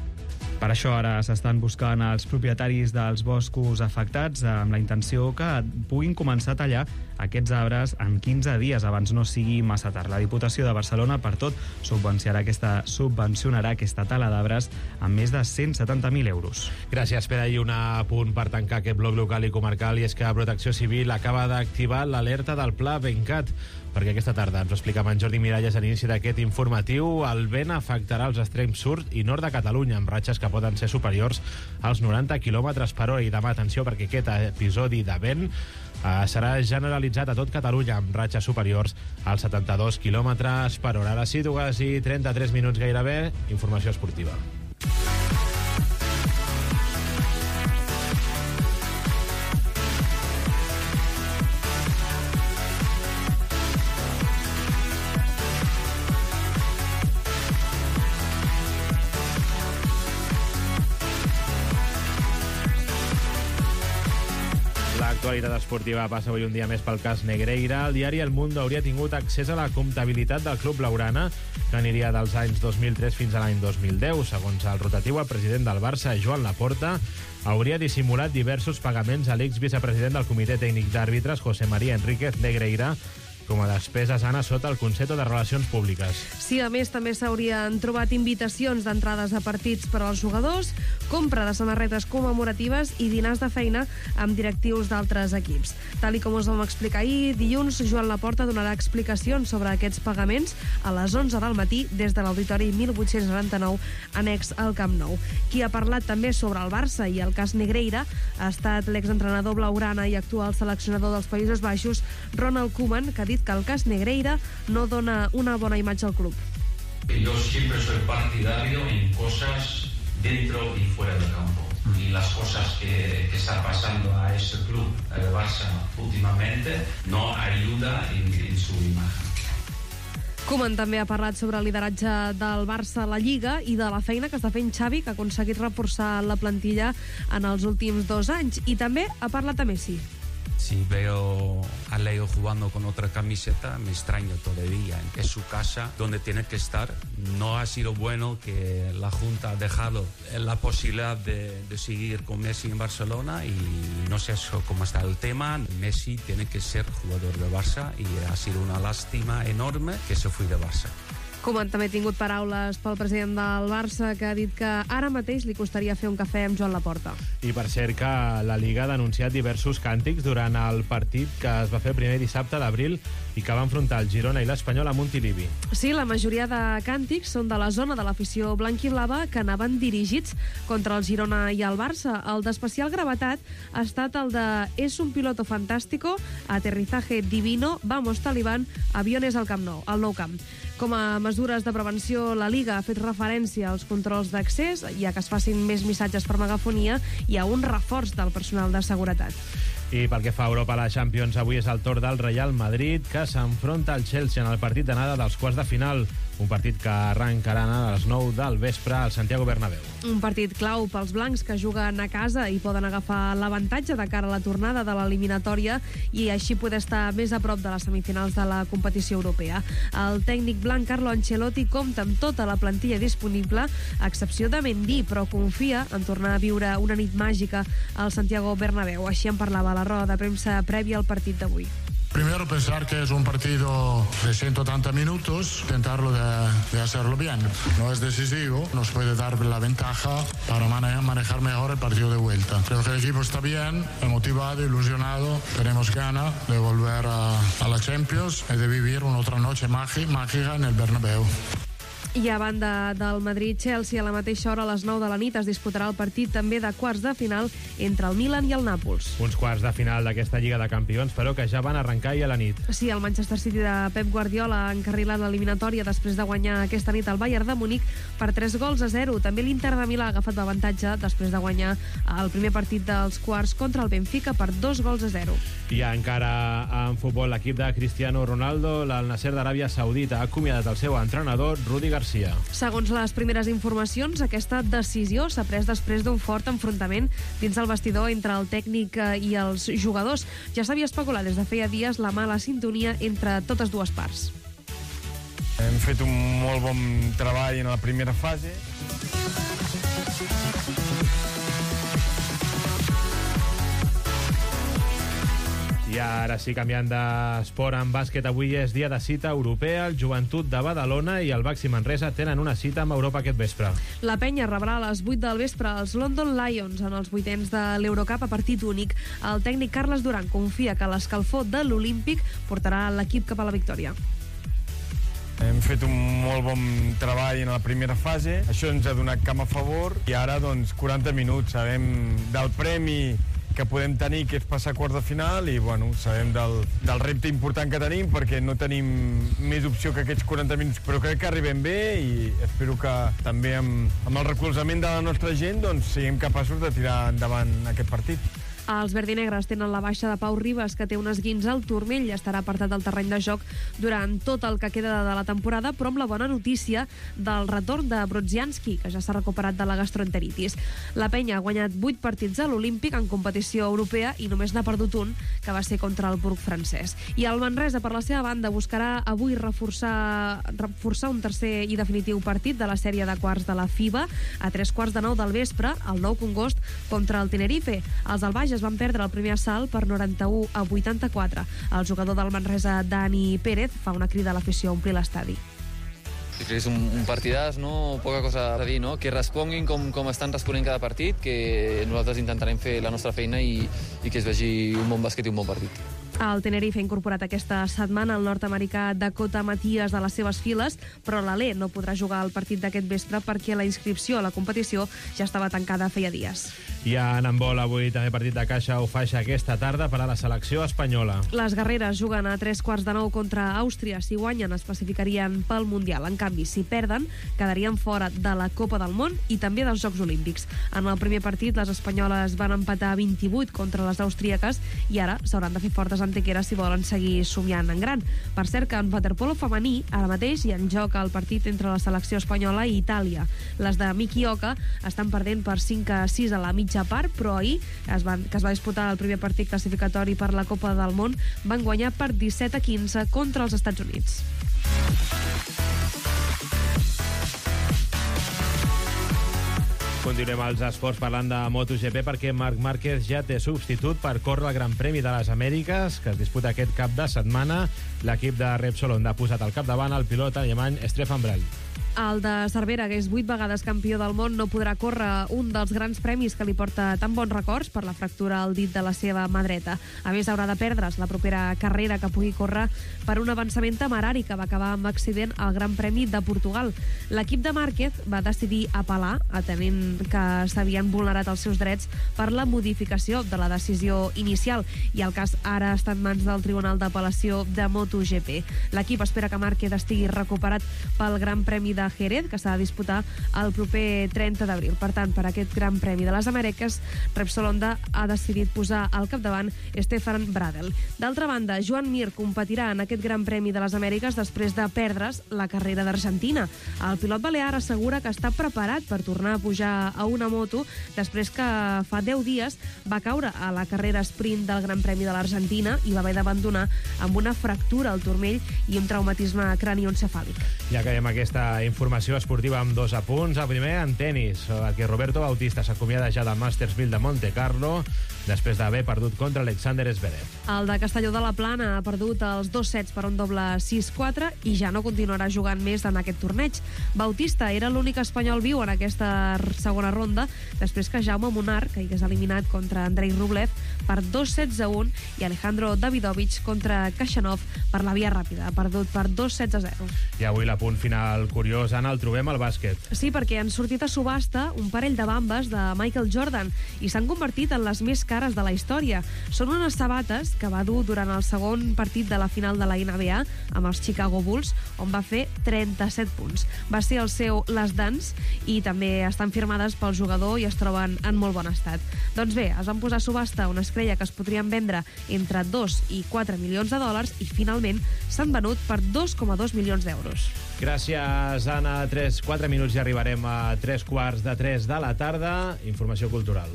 Per això ara s'estan buscant els propietaris dels boscos afectats amb la intenció que puguin començar a tallar aquests arbres en quinze dies, abans no sigui massa tard. La Diputació de Barcelona, per tot, subvencionarà aquesta, subvencionarà aquesta tala d'arbres amb més de cent setanta mil euros. Gràcies, Pere. I un apunt per tancar aquest bloc local i comarcal, i és que Protecció Civil acaba d'activar l'alerta del Pla Bencat, perquè aquesta tarda, ens ho explicava en Jordi Miralles a l'inici d'aquest informatiu, el vent afectarà els extrems sud i nord de Catalunya, amb ratxes que poden ser superiors als noranta quilòmetres per hora. I demà, atenció, perquè aquest episodi de vent eh, serà generalitzat a tot Catalunya, amb ratxes superiors als setanta-dos quilòmetres per hora. A les dues i trenta-tres minuts gairebé, informació esportiva. L'actualitat esportiva passa avui un dia més pel cas Negreira. El diari El Mundo hauria tingut accés a la comptabilitat del club blaugrana, que aniria dels anys dos mil tres fins a l'any dos mil deu. Segons el rotatiu, el president del Barça, Joan Laporta, hauria dissimulat diversos pagaments a l'exvicepresident del Comitè Tècnic d'Àrbitres, José María Enríquez Negreira, com a despeses Anna sota el concepte de relacions públiques. Sí, a més, també s'haurien trobat invitacions d'entrades a partits per als jugadors, compra de samarretes commemoratives i dinars de feina amb directius d'altres equips. Tal i com us vam explicar ahir, dilluns Joan Laporta donarà explicacions sobre aquests pagaments a les onze del matí des de l'Auditori mil vuit-cents noranta-nou, annex al Camp Nou. Qui ha parlat també sobre el Barça i el cas Negreira ha estat l'exentrenador blaugrana i actual seleccionador dels Països Baixos, Ronald Koeman, que ha dit que el cas Negreira no dona una bona imatge al club. Yo siempre soy partidario en cosas dentro y fuera del campo. Y las cosas que, que está pasando a ese club, el Barça, últimamente, no ayuda en, en su imagen. Koeman també ha parlat sobre el lideratge del Barça a la Lliga i de la feina que està fent Xavi, que ha aconseguit reforçar la plantilla en els últims dos anys. I també ha parlat a Messi. Si veo a Leo jugando con otra camiseta, me extraño todavía. Es su casa donde tiene que estar. No ha sido bueno que la Junta ha dejado la posibilidad de, de seguir con Messi en Barcelona y no sé cómo está el tema. Messi tiene que ser jugador de Barça y ha sido una lástima enorme que se fue de Barça. Koeman també ha tingut paraules pel president del Barça, que ha dit que ara mateix li costaria fer un cafè amb Joan Laporta. I per cert que la Liga ha denunciat diversos càntics durant el partit que es va fer fer el primer dissabte d'abril i que va enfrontar el Girona i l'Espanyol a Montilivi. Sí, la majoria de càntics són de la zona de l'afició blanquiblava que anaven dirigits contra el Girona i el Barça. El d'especial gravetat ha estat el de «Es un piloto fantástico», «Aterrizaje divino», «Vamos talibán», «Aviones al Camp Nou», al Nou Camp. Com a mesures de prevenció, la Liga ha fet referència als controls d'accés, ja que es facin més missatges per megafonia i a un reforç del personal de seguretat. I pel que fa a Europa, la Champions, avui és el torn del Real Madrid, que s'enfronta al Chelsea en el partit d'anada dels quarts de final. Un partit que arrencarà a les nou del vespre al Santiago Bernabéu. Un partit clau pels blancs que juguen a casa i poden agafar l'avantatge de cara a la tornada de l'eliminatòria i així poder estar més a prop de les semifinals de la competició europea. El tècnic blanc Carlo Ancelotti compta amb tota la plantilla disponible, a excepció de Mendy, però confia en tornar a viure una nit màgica al Santiago Bernabéu. Així en parlava a la roda de premsa prèvia al partit d'avui. Primero pensar que es un partido de ciento treinta minutos, intentarlo de, de hacerlo bien. No es decisivo, nos puede dar la ventaja para mane manejar mejor el partido de vuelta. Creo que el equipo está bien, motivado, ilusionado, tenemos ganas de volver a, a la Champions y de vivir una otra noche mágica en el Bernabéu. I a banda del Madrid-Chelsea, a la mateixa hora, a les nou de la nit, es disputarà el partit també de quarts de final entre el Milan i el Nàpols. Uns quarts de final d'aquesta Lliga de Campions, però que ja van arrencar ahir a la nit. Sí, el Manchester City de Pep Guardiola encarrila l'eliminatòria després de guanyar aquesta nit el Bayern de Múnich per tres gols a zero. També l'Inter de Milà ha agafat l'avantatge després de guanyar el primer partit dels quarts contra el Benfica per dos gols a zero. I encara en futbol, l'equip de Cristiano Ronaldo, l'Al Nasser d'Aràbia Saudita, ha acomiadat el seu entrenador, Rudi Garcia. Segons les primeres informacions, aquesta decisió s'ha pres després d'un fort enfrontament dins el vestidor entre el tècnic i els jugadors. Ja s'havia especulat des de feia dies la mala sintonia entre totes dues parts. Hem fet un molt bon treball en la primera fase. I ara sí, canviant d'esport en bàsquet, avui és dia de cita europea. El Joventut de Badalona i el Baxi Manresa tenen una cita amb Europa aquest vespre. La penya rebrà a les vuit del vespre els London Lions en els vuitens de l'Eurocup a partit únic. El tècnic Carles Duran confia que l'escalfor de l'Olímpic portarà l'equip cap a la victòria. Hem fet un molt bon treball en la primera fase, això ens ha donat camp a favor i ara doncs quaranta minuts, sabem del premi que podem tenir, que és passar a quarts de final, i bueno, sabem del, del repte important que tenim, perquè no tenim més opció que aquests quaranta minuts, però crec que arribem bé i espero que també amb, amb el recolzament de la nostra gent doncs, siguem capaços de tirar endavant aquest partit. Els verdinegres tenen la baixa de Pau Ribas, que té un esguins al turmell i estarà apartat del terreny de joc durant tot el que queda de la temporada, però amb la bona notícia del retorn de Brodzianski, que ja s'ha recuperat de la gastroenteritis. La penya ha guanyat vuit partits a l'Olímpic en competició europea i només n'ha perdut un, que va ser contra el Burg francès. I el Manresa, per la seva banda, buscarà avui reforçar, reforçar un tercer i definitiu partit de la sèrie de quarts de la FIBA a tres quarts de nou del vespre, al Nou Congost, contra el Tenerife. Els albages es van perdre el primer assalt per noranta-u a vuitanta-quatre. El jugador del Manresa, Dani Pérez, fa una crida a l'afició a omplir l'estadi. És un, un partidàs, no? Poca cosa a dir, no? Que responguin com, com estan responent cada partit, que nosaltres intentarem fer la nostra feina i, i que es vegi un bon bàsquet i un bon partit. El Tenerife ha incorporat aquesta setmana el nord-americà Dakota Matías a les seves files, però l'Alé no podrà jugar el partit d'aquest vespre perquè la inscripció a la competició ja estava tancada feia dies. I en handbol, avui també partit de caixa o faixa aquesta tarda per a la selecció espanyola. Les guerreres juguen a tres quarts de nou contra Àustria. Si guanyen, es classificarien pel Mundial. En canvi, si perden, quedarien fora de la Copa del Món i també dels Jocs Olímpics. En el primer partit, les espanyoles van empatar vint-i-vuit contra les austríaques i ara s'hauran de fer fortes antequeres si volen seguir somiant en gran. Per cert que en waterpolo femení ara mateix hi ha en joc el partit entre la selecció espanyola i Itàlia. Les de Miki Oka estan perdent per cinc a sis a la mitja part, però ahir es van, que es va disputar el primer partit classificatori per la Copa del Món, van guanyar per disset a quinze contra els Estats Units. Continuem als esports parlant de MotoGP perquè Marc Márquez ja té substitut per córrer el Gran Premi de les Amèriques, que es disputa aquest cap de setmana. L'equip de Repsol Honda ha posat al capdavant el pilot alemany Stefan Bradl. El de Cervera, que és vuit vegades campió del món, no podrà córrer un dels grans premis que li porta tan bons records per la fractura al dit de la seva mà dreta. A més, haurà de perdre's la propera carrera que pugui córrer per un avançament temerari que va acabar amb accident al Gran Premi de Portugal. L'equip de Márquez va decidir apel·lar, atenent que s'havien vulnerat els seus drets per la modificació de la decisió inicial, i el cas ara està en mans del Tribunal d'Apel·lació de MotoGP. L'equip espera que Márquez estigui recuperat pel Gran Premi de Jerez, que s'ha de disputar el proper trenta d'abril. Per tant, per aquest Gran Premi de les Amèriques, Repsol Honda ha decidit posar al capdavant Stefan Bradl. D'altra banda, Joan Mir competirà en aquest Gran Premi de les Amèriques després de perdre's la carrera d'Argentina. El pilot balear assegura que està preparat per tornar a pujar a una moto després que fa deu dies va caure a la carrera sprint del Gran Premi de l'Argentina i va haver d'abandonar amb una fractura al turmell i un traumatisme cranioencefàlic. Ja acabem aquesta informació esportiva amb dos apunts. El primer, en tenis, que Roberto Bautista s'acomiada ja del Masters mil de Monte Carlo després d'haver perdut contra Alexander Zverev. El de Castelló de la Plana ha perdut els dos sets per un doble sis quatre i ja no continuarà jugant més en aquest torneig. Bautista era l'únic espanyol viu en aquesta segona ronda després que Jaume Munar caigués eliminat contra Andrei Rublev per dos sets a un i Alejandro Davidovich contra Khachanov per la via ràpida. Ha perdut per dos sets a zero. I avui l'apunt final curiós, Anna, el trobem al bàsquet. Sí, perquè han sortit a subhasta un parell de bambes de Michael Jordan i s'han convertit en les més cares de la història. Són unes sabates que va dur durant el segon partit de la final de la N B A amb els Chicago Bulls, on va fer trenta-set punts. Va ser el seu last dance i també estan firmades pel jugador i es troben en molt bon estat. Doncs bé, es van posar a subhasta una estrella que es podrien vendre entre dos i quatre milions de dòlars i finalment s'han venut per dos coma dos milions d'euros. Gràcies, Anna. tres, quatre minuts i arribarem a tres quarts de tres de la tarda. Informació cultural.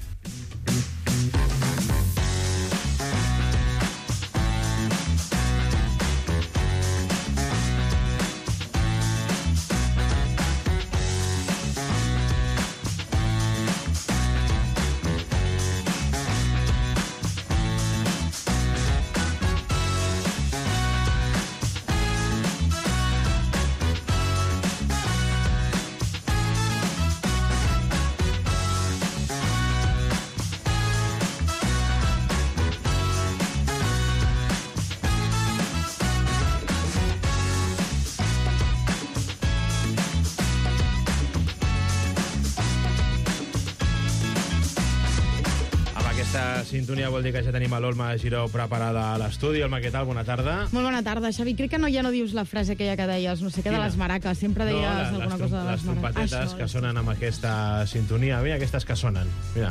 Sintonia vol dir que ja tenim a l'Olma Giró preparada a l'estudi. Olma, què tal? Bona tarda. Molt bona tarda, Xavi. Crec que no, ja no dius la frase aquella que deies, no sé què, de les maraques. Sempre deies no, la, alguna cosa de les, les maraques. Les trompetetes que sonen amb aquesta sintonia. Mira aquestes que sonen. Mira.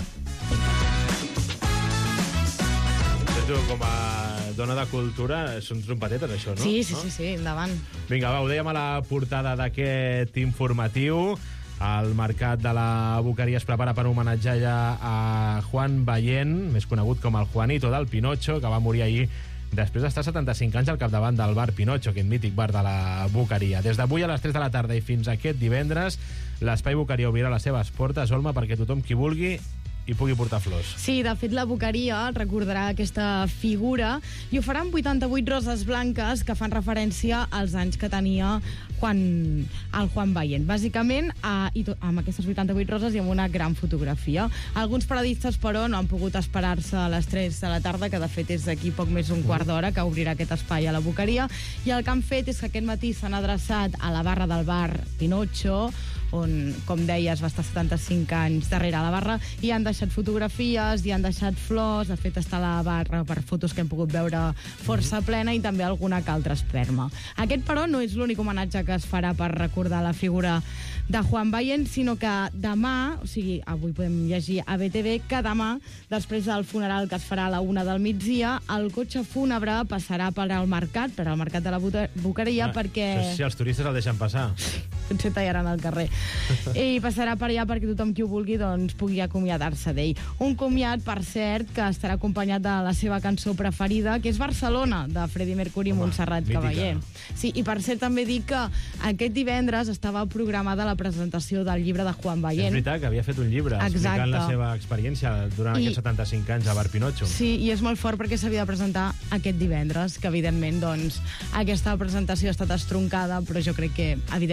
Tu, com a dona de cultura, són trompetetes, això, no? Sí, sí, no? sí, sí, endavant. Vinga, va, ho dèiem a la portada d'aquest informatiu. El mercat de la Boqueria es prepara per homenatjar ja a Juan Ballén, més conegut com el Juanito del Pinocho, que va morir ahir després d'estar setanta-cinc anys al capdavant del bar Pinocho, aquest mític bar de la Boqueria. Des d'avui a les tres de la tarda i fins aquest divendres, l'Espai Boqueria obrirà les seves portes, Olma, perquè tothom qui vulgui i pugui portar flors. Sí, de fet, la Boqueria recordarà aquesta figura i ho farà amb vuitanta-vuit roses blanques que fan referència als anys que tenia quan el Juan Ballén. Bàsicament, a, i to, amb aquestes vuitanta-vuit roses i amb una gran fotografia. Alguns periodistes, però, no han pogut esperar-se a les tres de la tarda, que de fet és d'aquí poc més d'un quart d'hora que obrirà aquest espai a la Boqueria, i el que han fet és que aquest matí s'han adreçat a la barra del bar Pinocho, on, com deies, va estar setanta-cinc anys darrere la barra, i han deixat fotografies, i han deixat flors. De fet, està la barra per fotos que hem pogut veure força plena, i també alguna que altra esperma. Aquest, però, no és l'únic homenatge que es farà per recordar la figura de Juan Ballén, sinó que demà, o sigui, avui podem llegir a B T V, que demà, després del funeral que es farà a la una del migdia, el cotxe fúnebre passarà per al mercat, per al mercat de la Boqueria, ah, perquè... Si els turistes el deixen passar. Potser tallaran al carrer. I passarà per allà perquè tothom qui ho vulgui doncs, pugui acomiadar-se d'ell. Un comiat, per cert, que estarà acompanyat de la seva cançó preferida, que és Barcelona, de Freddie Mercury i Montserrat Caballé. Sí, i per cert també dic que aquest divendres estava programada la presentació del llibre de Juan Ballén. És veritat que havia fet un llibre explicant la seva experiència durant I... aquests setanta-cinc anys a Bar Pinocho. Sí, i és molt fort perquè s'havia de presentar aquest divendres, que evidentment doncs, aquesta presentació ha estat estroncada, però jo crec que evidentment la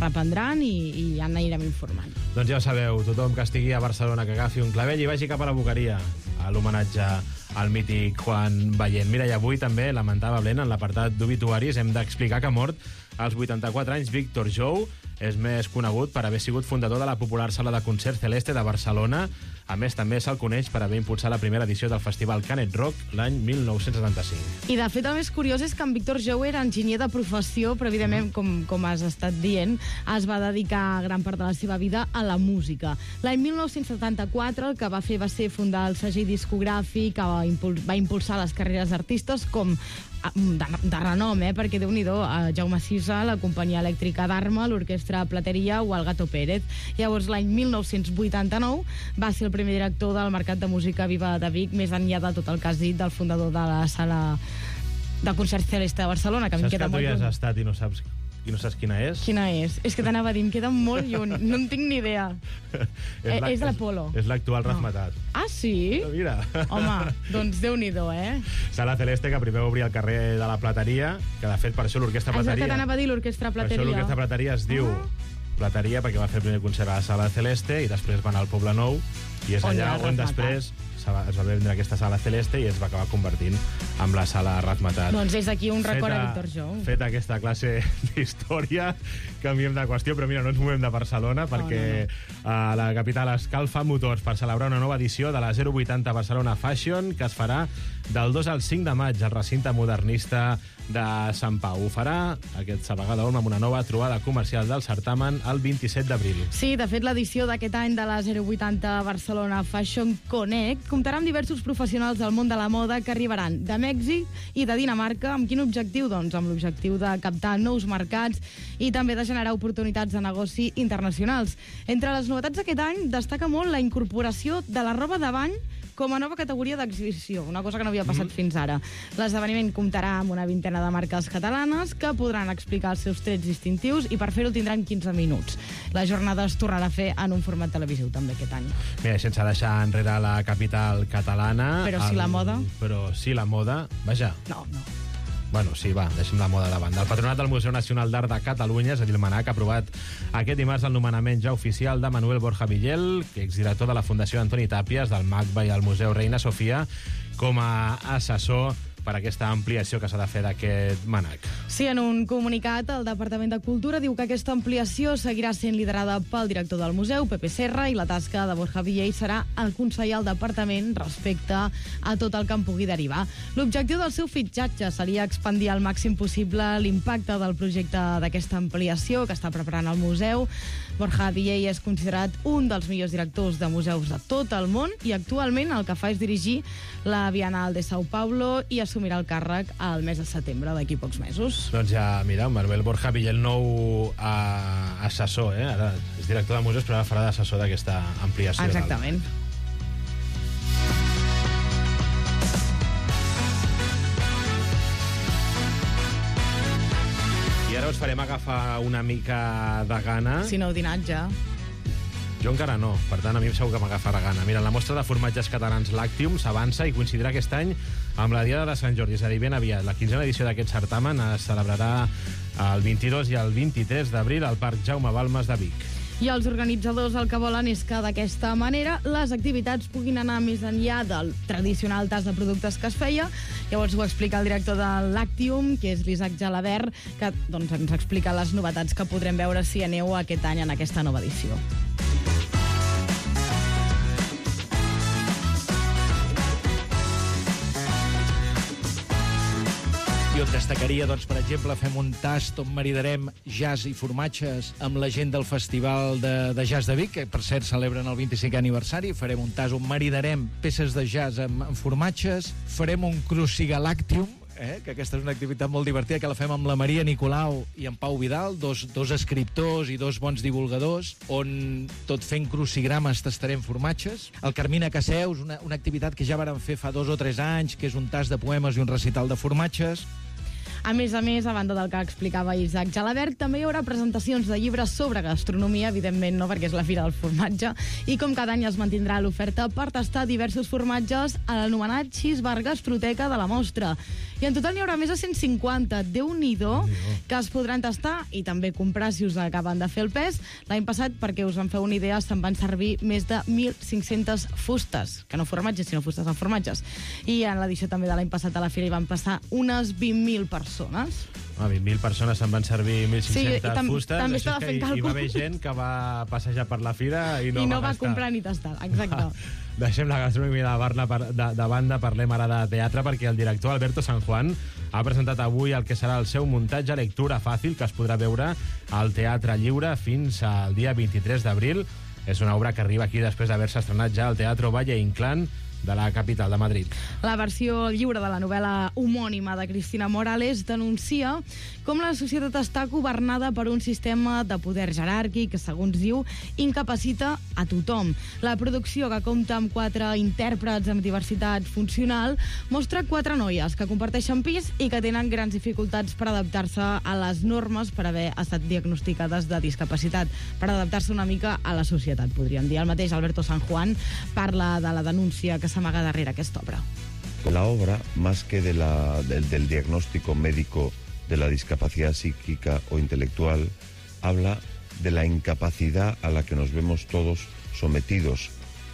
reprendran i, i ja n'anirem informant. Doncs ja ho sabeu, tothom que estigui a Barcelona que agafi un clavell i vagi cap a la Boqueria, a l'homenatge al mític Juan Ballén. Mira, i avui també, lamentablement, en l'apartat d'obituaris hem d'explicar que ha mort als vuitanta-quatre anys Víctor Jou. És més conegut per haver sigut fundador de la popular sala de concert Celeste de Barcelona. A més, també se'l coneix per haver impulsat la primera edició del festival Canet Rock l'any mil nou-cents setanta-cinc. I, de fet, el més curiós és que en Víctor Jou era enginyer de professió, però, evidentment, com, com has estat dient, es va dedicar gran part de la seva vida a la música. L'any mil nou-cents setanta-quatre el que va fer va ser fundar el segell discogràfic, que va, impul va impulsar les carreres d'artistes com de, de renom, eh? Perquè Déu-n'hi-do, Jaume Sisa, la companyia elèctrica d'Arma, l'orquestra Plateria o el Gato Pérez. Llavors, l'any mil nou-cents vuitanta-nou va ser el primer director del Mercat de Música Viva de Vic, més enllà de tot el que has dit del fundador de la sala de concert Celeste de Barcelona, que a mi em queda molt lluny. Saps que tu hi has estat i no saps, i no saps quina és? Quina és? És que t'anava a dir, em queda molt lluny, no en tinc ni idea. és eh, és l'Apolo. És l'actual no. Razmetat. Ah, sí? Mira. Home, doncs Déu-n'hi-do, eh? Sala Celeste, que primer obria el carrer de la Plateria, que de fet per això l'orquestra Plateria... Exacte, t'anava a dir l'orquestra Plateria. Per això l'orquestra Plateria es diu ah. Plateria, perquè va fer el primer concert a la Sala Celeste i després va anar al Poble Nou, i és on allà on després es va vendre aquesta Sala Celeste i es va acabar convertint en la Sala Razmetat. Doncs és aquí un record a Víctor Jou. Feta aquesta classe d'història, canviem de qüestió, però mira, no ens movem de Barcelona, perquè oh, no, no. a la capital escalfa motors per celebrar una nova edició de la zero vuitanta Barcelona Fashion, que es farà del dos al cinc de maig al recinte modernista de Sant Pau. Ho farà aquesta vegada amb una nova trobada comercial del certamen el vint-i-set d'abril. Sí, de fet, l'edició d'aquest any de la zero vuitanta Barcelona Fashion Connect comptarà amb diversos professionals del món de la moda que arribaran de Mèxic i de Dinamarca. Amb quin objectiu? Doncs amb l'objectiu de captar nous mercats i també de generar oportunitats de negoci internacionals. Entre les novetats d'aquest any destaca molt la incorporació de la roba de bany com a nova categoria d'exhibició, una cosa que no havia passat mm. fins ara. L'esdeveniment comptarà amb una vintena de marques catalanes que podran explicar els seus trets distintius i per fer-ho tindran quinze minuts. La jornada es tornarà a fer en un format televisiu també aquest any. Mira, sense deixar enrere la capital catalana... Però sí el... la moda. Però sí la moda, vaja. No, no. Bueno, sí, va, deixem la moda davant. El Patronat del Museu Nacional d'Art de Catalunya, és a dir, el MANAC, ha aprovat aquest dimarts el nomenament ja oficial de Manuel Borja Villel, que exdirector de la Fundació Antoni Tàpies, del MACBA i el Museu Reina Sofia, com a assessor per aquesta ampliació que s'ha de fer d'aquest MANAC. Sí, en un comunicat, el Departament de Cultura diu que aquesta ampliació seguirà sent liderada pel director del museu, Pepe Serra, i la tasca de Borja Villel serà aconsellar al departament respecte a tot el que en pugui derivar. L'objectiu del seu fitxatge seria expandir al màxim possible l'impacte del projecte d'aquesta ampliació que està preparant el museu. Borja Villel és considerat un dels millors directors de museus de tot el món i actualment el que fa és dirigir la Bienal de Sao Paulo i assumirà el càrrec al mes de setembre, d'aquí pocs mesos. Doncs ja, mira, Manuel Borja Villel, nou uh, assessor, eh? Ara és director de museus, però ara farà d'assessor d'aquesta ampliació. Exactament. I ara us farem agafar una mica de gana. Si no, dinatge. Jo encara no, per tant a mi segur que m'agafarà gana. Mira, la mostra de formatges catalans Lactium s'avança i coincidirà aquest any amb la Diada de Sant Jordi, és a dir, ben aviat. La quinzena edició d'aquest certamen es celebrarà el vint-i-dos i el vint-i-tres d'abril al Parc Jaume Balmes de Vic. I els organitzadors el que volen és que d'aquesta manera les activitats puguin anar més enllà del tradicional tas de productes que es feia. Llavors ho explica el director del Lactium, que és l'Isaac Jalabert, que doncs, ens explica les novetats que podrem veure si aneu aquest any en aquesta nova edició. Jo destacaria, doncs, per exemple, fem un tast on maridarem jazz i formatges amb la gent del Festival de, de Jazz de Vic, que per cert celebren el vint-i-cinquè aniversari. Farem un tast on maridarem peces de jazz amb, amb formatges. Farem un crucigalactium, eh, que aquesta és una activitat molt divertida, que la fem amb la Maria Nicolau i en Pau Vidal, dos, dos escriptors i dos bons divulgadors, on tot fent crucigrames tastarem formatges. El Carmina Caseus, una, una activitat que ja vàrem fer fa dos o tres anys, que és un tast de poemes i un recital de formatges. A més a més, a banda del que explicava Isaac Jalabert, també hi haurà presentacions de llibres sobre gastronomia, evidentment no, perquè és la Fira del Formatge, i com cada any es mantindrà l'oferta per tastar diversos formatges a l'anomenat cheesebar gastroteca de la mostra. I en total n'hi haurà més de cent cinquanta. Déu-n'hi-do, que es podran tastar i també comprar si us acaben de fer el pes. L'any passat, perquè us en feu una idea, se'n van servir més de mil cinc-centes fustes, que no formatges, sinó fustes en formatges. I en l'edició també de l'any passat a la fira hi van passar unes vint mil persones. Ah, vint mil persones se'n van servir mil cinc-centes sí, tam fustes. També Això estava és que fent hi, càlcul. hi va haver gent que va passejar per la fira i no, I no va va gastar. comprar ni tastar, exacte. Deixem la gastronomia de, Barna per, de, de banda, parlem ara de teatre, perquè el director Alberto San Juan ha presentat avui el que serà el seu muntatge Lectura Fàcil, que es podrà veure al Teatre Lliure fins al dia vint-i-tres d'abril. És una obra que arriba aquí després d'haver-se estrenat ja al Teatro Valle Inclán de la capital de Madrid. La versió lliure de la novel·la homònima de Cristina Morales denuncia com la societat està governada per un sistema de poder jeràrquic que, segons diu, incapacita a tothom. La producció, que compta amb quatre intèrprets amb diversitat funcional, mostra quatre noies que comparteixen pis i que tenen grans dificultats per adaptar-se a les normes per haver estat diagnosticades de discapacitat, per adaptar-se una mica a la societat, podríem dir. El mateix Alberto San Juan parla de la denúncia que s'amaga darrere aquesta obra. La obra, más que de la, del, del diagnóstico médico de la discapacidad psíquica o intelectual, habla de la incapacidad a la que nos vemos todos sometidos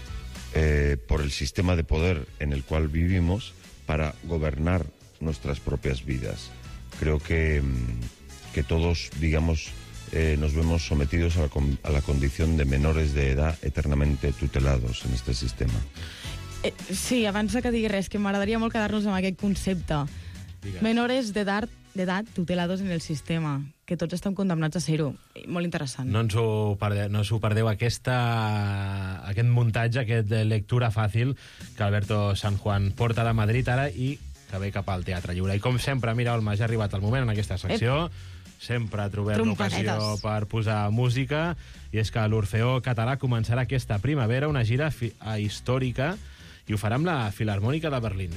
eh, por el sistema de poder en el cual vivimos para gobernar nuestras propias vidas. Creo que, que todos, digamos, eh, nos vemos sometidos a la, a la condición de menores de edad eternamente tutelados en este sistema. Eh, sí, abans que digui res, que m'agradaria molt quedar-nos amb aquest concepte. Digues. Menores d'edat d'edat tutelados en el sistema, que tots estan condemnats a ser-ho. Molt interessant. No ens ho perdeu, no us ho perdeu, aquesta, aquest muntatge, aquest de lectura fàcil que Alberto San Juan porta de Madrid ara i que ve cap al Teatre Lliure. I com sempre, mira, Olma, ja ha arribat el moment en aquesta secció. Ep. Sempre trobem l'ocasió per posar música, i és que l'Orfeó Català començarà aquesta primavera una gira històrica i ho farà amb la Filharmònica de Berlín.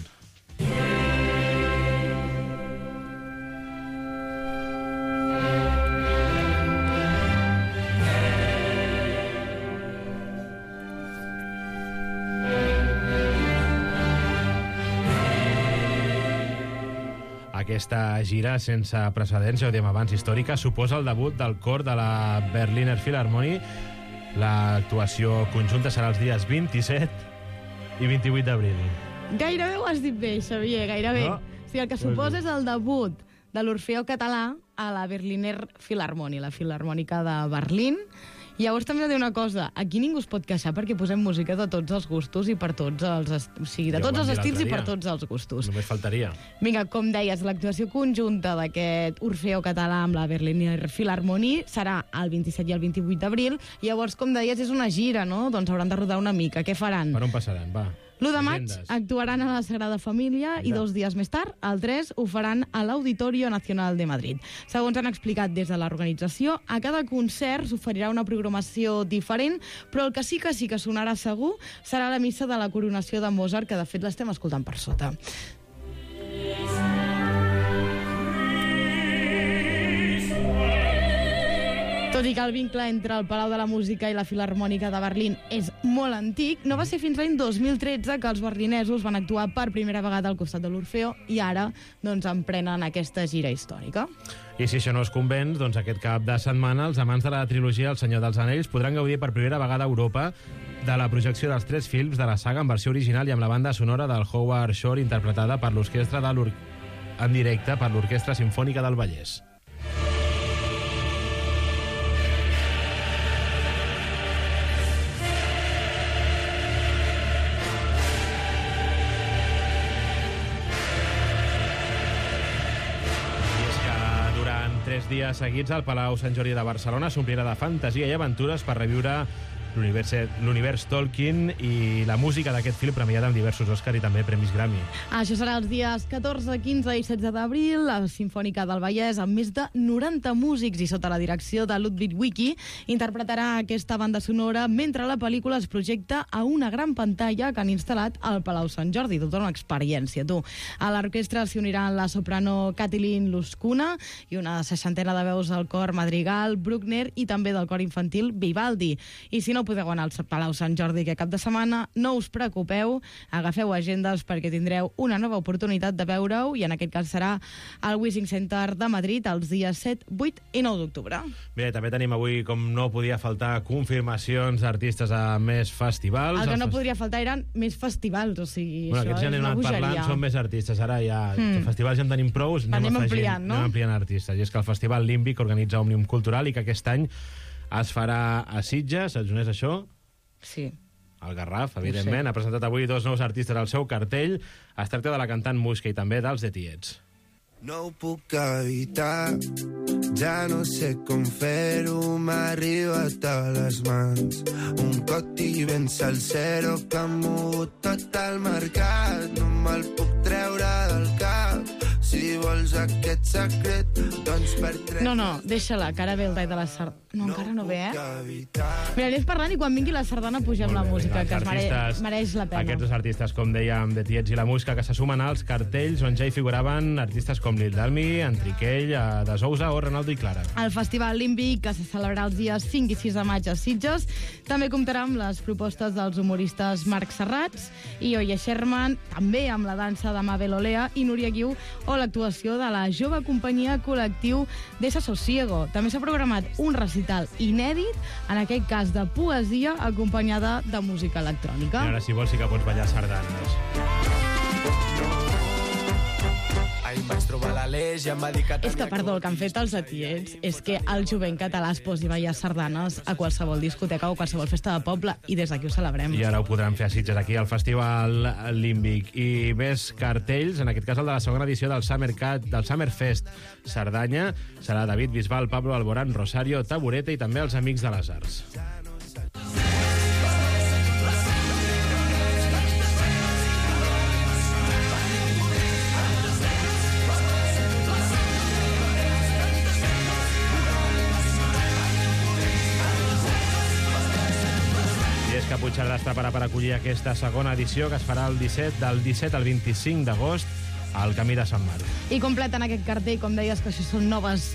Aquesta gira sense precedents, ja ho dèiem abans, històrica, suposa el debut del cor de la Berliner Philharmonie. L'actuació conjunta serà els dies vint-i-set i vint-i-vuit d'abril. Gairebé ho has dit bé, Xavier, gairebé. No? O sigui, el que suposa és el debut de l'Orfeó Català a la Berliner Philharmonie, la Filharmònica de Berlín. I llavors també he de dir una cosa, aquí ningú es pot queixar perquè posem música de tots els gustos i per tots els... O sigui, de ja tots els estils i per tots els gustos. Només faltaria. Vinga, com deies, l'actuació conjunta d'aquest Orfeó Català amb la Berliner Philharmonie serà el vint-i-set i el vint-i-vuit d'abril. I llavors, com deies, és una gira, no? Doncs hauran de rodar una mica. Què faran? Per on passaran, va? l'u de maig actuaran a la Sagrada Família i dos dies més tard, el tres, ho faran a l'Auditorio Nacional de Madrid. Segons han explicat des de l'organització, a cada concert s'oferirà una programació diferent, però el que sí que sí que sonarà segur serà la missa de la coronació de Mozart, que de fet l'estem escoltant per sota. Tot i que el vincle entre el Palau de la Música i la Filharmònica de Berlín és molt antic, no va ser fins l'any dos mil tretze que els berlinesos van actuar per primera vegada al costat de l'Orfeó i ara doncs emprenen aquesta gira històrica. I si això no es convenç, doncs aquest cap de setmana els amants de la trilogia El Senyor dels Anells podran gaudir per primera vegada a Europa de la projecció dels tres films de la saga en versió original i amb la banda sonora del Howard Shore interpretada per l'orquestra de l'or... en directe per l'Orquestra Simfònica del Vallès. Tres dies seguits al Palau Sant Jordi de Barcelona s'omplirà de fantasia i aventures per reviure l'univers Tolkien i la música d'aquest film premiada amb diversos Òscar i també premis Grammy. Això serà els dies catorze, quinze i setze d'abril, la Simfònica del Vallès, amb més de noranta músics i sota la direcció de Ludwig Wicki, interpretarà aquesta banda sonora mentre la pel·lícula es projecta a una gran pantalla que han instal·lat al Palau Sant Jordi. Tota una experiència, tu. A l'orquestra s'hi uniran la soprano Kathleen Luscuna i una seixantena de veus del cor Madrigal, Bruckner i també del cor infantil Vivaldi. I si no podeu anar al Palau Sant Jordi aquest cap de setmana, no us preocupeu, agafeu agendes perquè tindreu una nova oportunitat de veure-ho, i en aquest cas serà al Wishing Center de Madrid els dies set, vuit i nou d'octubre. Bé, també tenim avui, com no podia faltar, confirmacions d'artistes a més festivals. El que no podria faltar eren més festivals, o sigui, bueno, això ja és una anat bogeria. Parlant, són més artistes, ara ja hmm. festivals ja en tenim prou, anem, anem afegint, ampliant, no? anem ampliant artistes. I és que el Festival Límbic organitza Òmnium Cultural i que aquest any es farà a Sitges, saps on és això? Sí. El Garraf, evidentment. Ha presentat avui dos nous artistes al seu cartell. Es tracta de la cantant Muixca i també dels de Tiets. No ho puc evitar, ja no sé com fer-ho, m'ha arribat a les mans. Un coti ben salsero que ha mogut tot el mercat. No me'l puc treure del cap, si vols aquest secret, doncs per treure... No, no, deixa-la, que ara ve el rei de la sardana. No, encara no ve, eh? Mira, anem parlant i quan vingui la sardana pugem la música, que es mereix, mereix la pena. Aquests dos artistes, com dèiem, de Tiets i la Muixca, que se sumen als cartells on ja hi figuraven artistes com Lil Dalmi, Enriquell, de Sousa o Ronaldo i Clara. El Festival Límbic, que se celebrarà els dies cinc i sis de maig a Sitges, també comptarà amb les propostes dels humoristes Marc Serrats i Oye Sherman, també amb la dansa de Mabel Olea i Núria Guiu, o l'actuació de la jove companyia col·lectiu Desasosiego. També s'ha programat un recital inèdit, en aquest cas de poesia, acompanyada de música electrònica. I ara, si vols, sí que pots ballar sardanes. És que, perdó, el que han fet els etiets és que el jovent català es posi a ballar sardanes a qualsevol discoteca o qualsevol festa de poble, i des d'aquí ho celebrem. I ara ho podran fer a Sitges, aquí, al Festival Límbic. I més cartells, en aquest cas el de la segona edició del Summer Cat, del Summer Fest Cerdanya. Serà David Bisbal, Pablo Alborán, Rosario, Tabureta i també els Amics de les Arts. Que Puigcerdà es prepara per acollir aquesta segona edició que es farà el disset, del disset al vint-i-cinc d'agost al Camí de Sant Marc. I completen aquest cartell, com deies, que això són noves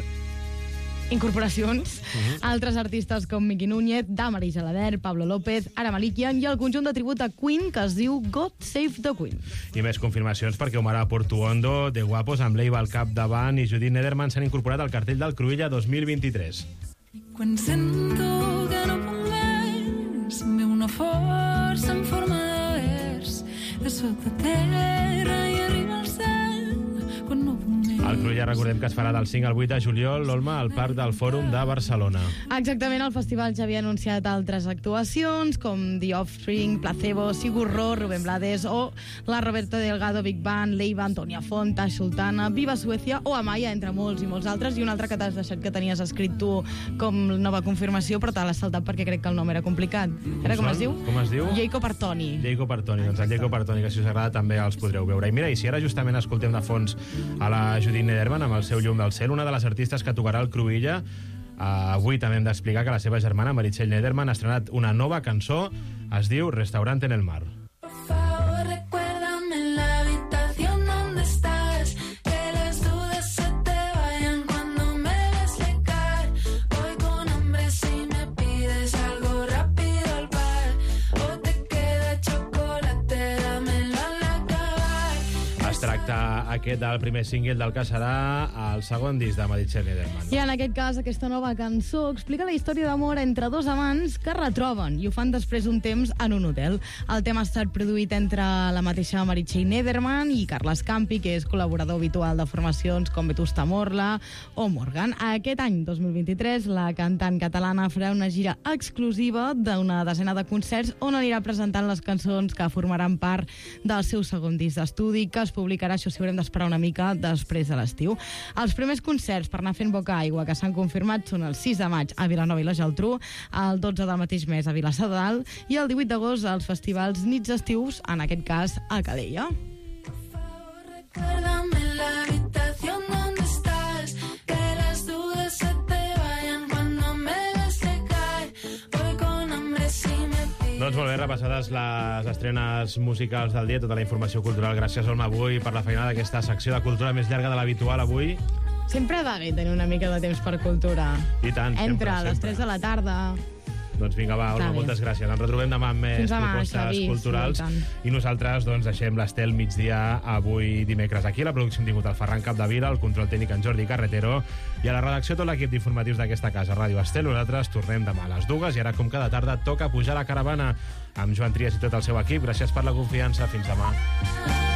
incorporacions. Uh-huh. Altres artistes com Miki Núñez, Damaris Gelader, Pablo López, Ara Malikian i el conjunt de tribut a Queen que es diu God Save the Queen. I més confirmacions perquè Omar Portuondo, de Guapos, amb l'Eiva al capdavant i Judit Nederman s'han incorporat al cartell del Cruïlla dos mil vint-i-tres. Quan sento que no puc més, em ve una força en forma de vers, de sota terra i arriba al cel, quan no puc més. El Cruïlla, recordem que es farà del cinc al vuit de juliol, l'Olma, al Parc del Fòrum de Barcelona. Exactament, el festival ja havia anunciat altres actuacions, com The Offspring, Placebo, Sigur Rós, Rubén Blades, o la Roberto Delgado Big Band, Leiva, Antonia Fonta, Sultana, Viva Suècia o Amaya, entre molts i molts altres, i un altre que t'has deixat que tenies escrit tu com nova confirmació, però te l'has saltat perquè crec que el nom era complicat. Era com, com es diu? Com es diu? Jacob Artoni. Jacob Artoni, doncs el Jacob Artoni, que si us agrada també els podreu veure. I mira, i si ara justament escoltem de fons a la Judit Nederman amb el seu Llum del Cel, una de les artistes que tocarà el Cruïlla. Uh, avui també hem d'explicar que la seva germana, Meritxell Nederman, ha estrenat una nova cançó, es diu Restaurante en el Mar. Por favor, recuérdame la habitación donde estás, que las dudas se te vayan cuando me ves llegar. Voy con hambre si me pides algo rápido al bar, o te queda chocolate, dámelo al acabar. Es tracta aquest del primer single del que serà el segon disc de Meritxell Nederman. I en aquest cas, aquesta nova cançó explica la història d'amor entre dos amants que retroben i ho fan després d'un temps en un hotel. El tema ha estat produït entre la mateixa Meritxell Nederman i Carles Campi, que és col·laborador habitual de formacions com Vetusta Morla o Morgan. Aquest any, dos mil vint-i-tres, la cantant catalana farà una gira exclusiva d'una desena de concerts on anirà presentant les cançons que formaran part del seu segon disc d'estudi, que es publicarà, això sí, haurem d'esperar una mica, després de l'estiu. Els primers concerts per anar fent boca aigua que s'han confirmat són el sis de maig a Vilanova i la Geltrú, el dotze del mateix mes a Vilassar de Dalt i el divuit d'agost als festivals Nits Estius, en aquest cas a Calella. Recuérdame la habitación donde estás, que las dudas se te vayan cuando me ves llegar. Voy con hambre si me pides. Doncs molt bé, repassades les estrenes musicals del dia, tota la informació cultural. Gràcies, Olma, avui per la feina d'aquesta secció de cultura més llarga de l'habitual avui. Sempre va bé tenir una mica de temps per cultura. I tant, Entre sempre, les sempre. tres de la tarda. Doncs vinga, va, Olga, Està bé. moltes gràcies. Ens retrobem demà amb més Fins demà, propostes Xavi, culturals. sí, i tant. I nosaltres doncs, deixem l'Estel migdia avui dimecres aquí. La producció hem tingut el Ferran Capdevila, el control tècnic en Jordi Carretero i a la redacció tot l'equip d'informatius d'aquesta casa, Ràdio Estel. Nosaltres tornem demà a les dues i ara, com cada tarda, toca pujar a la caravana amb Joan Trias i tot el seu equip. Gràcies per la confiança. Fins demà.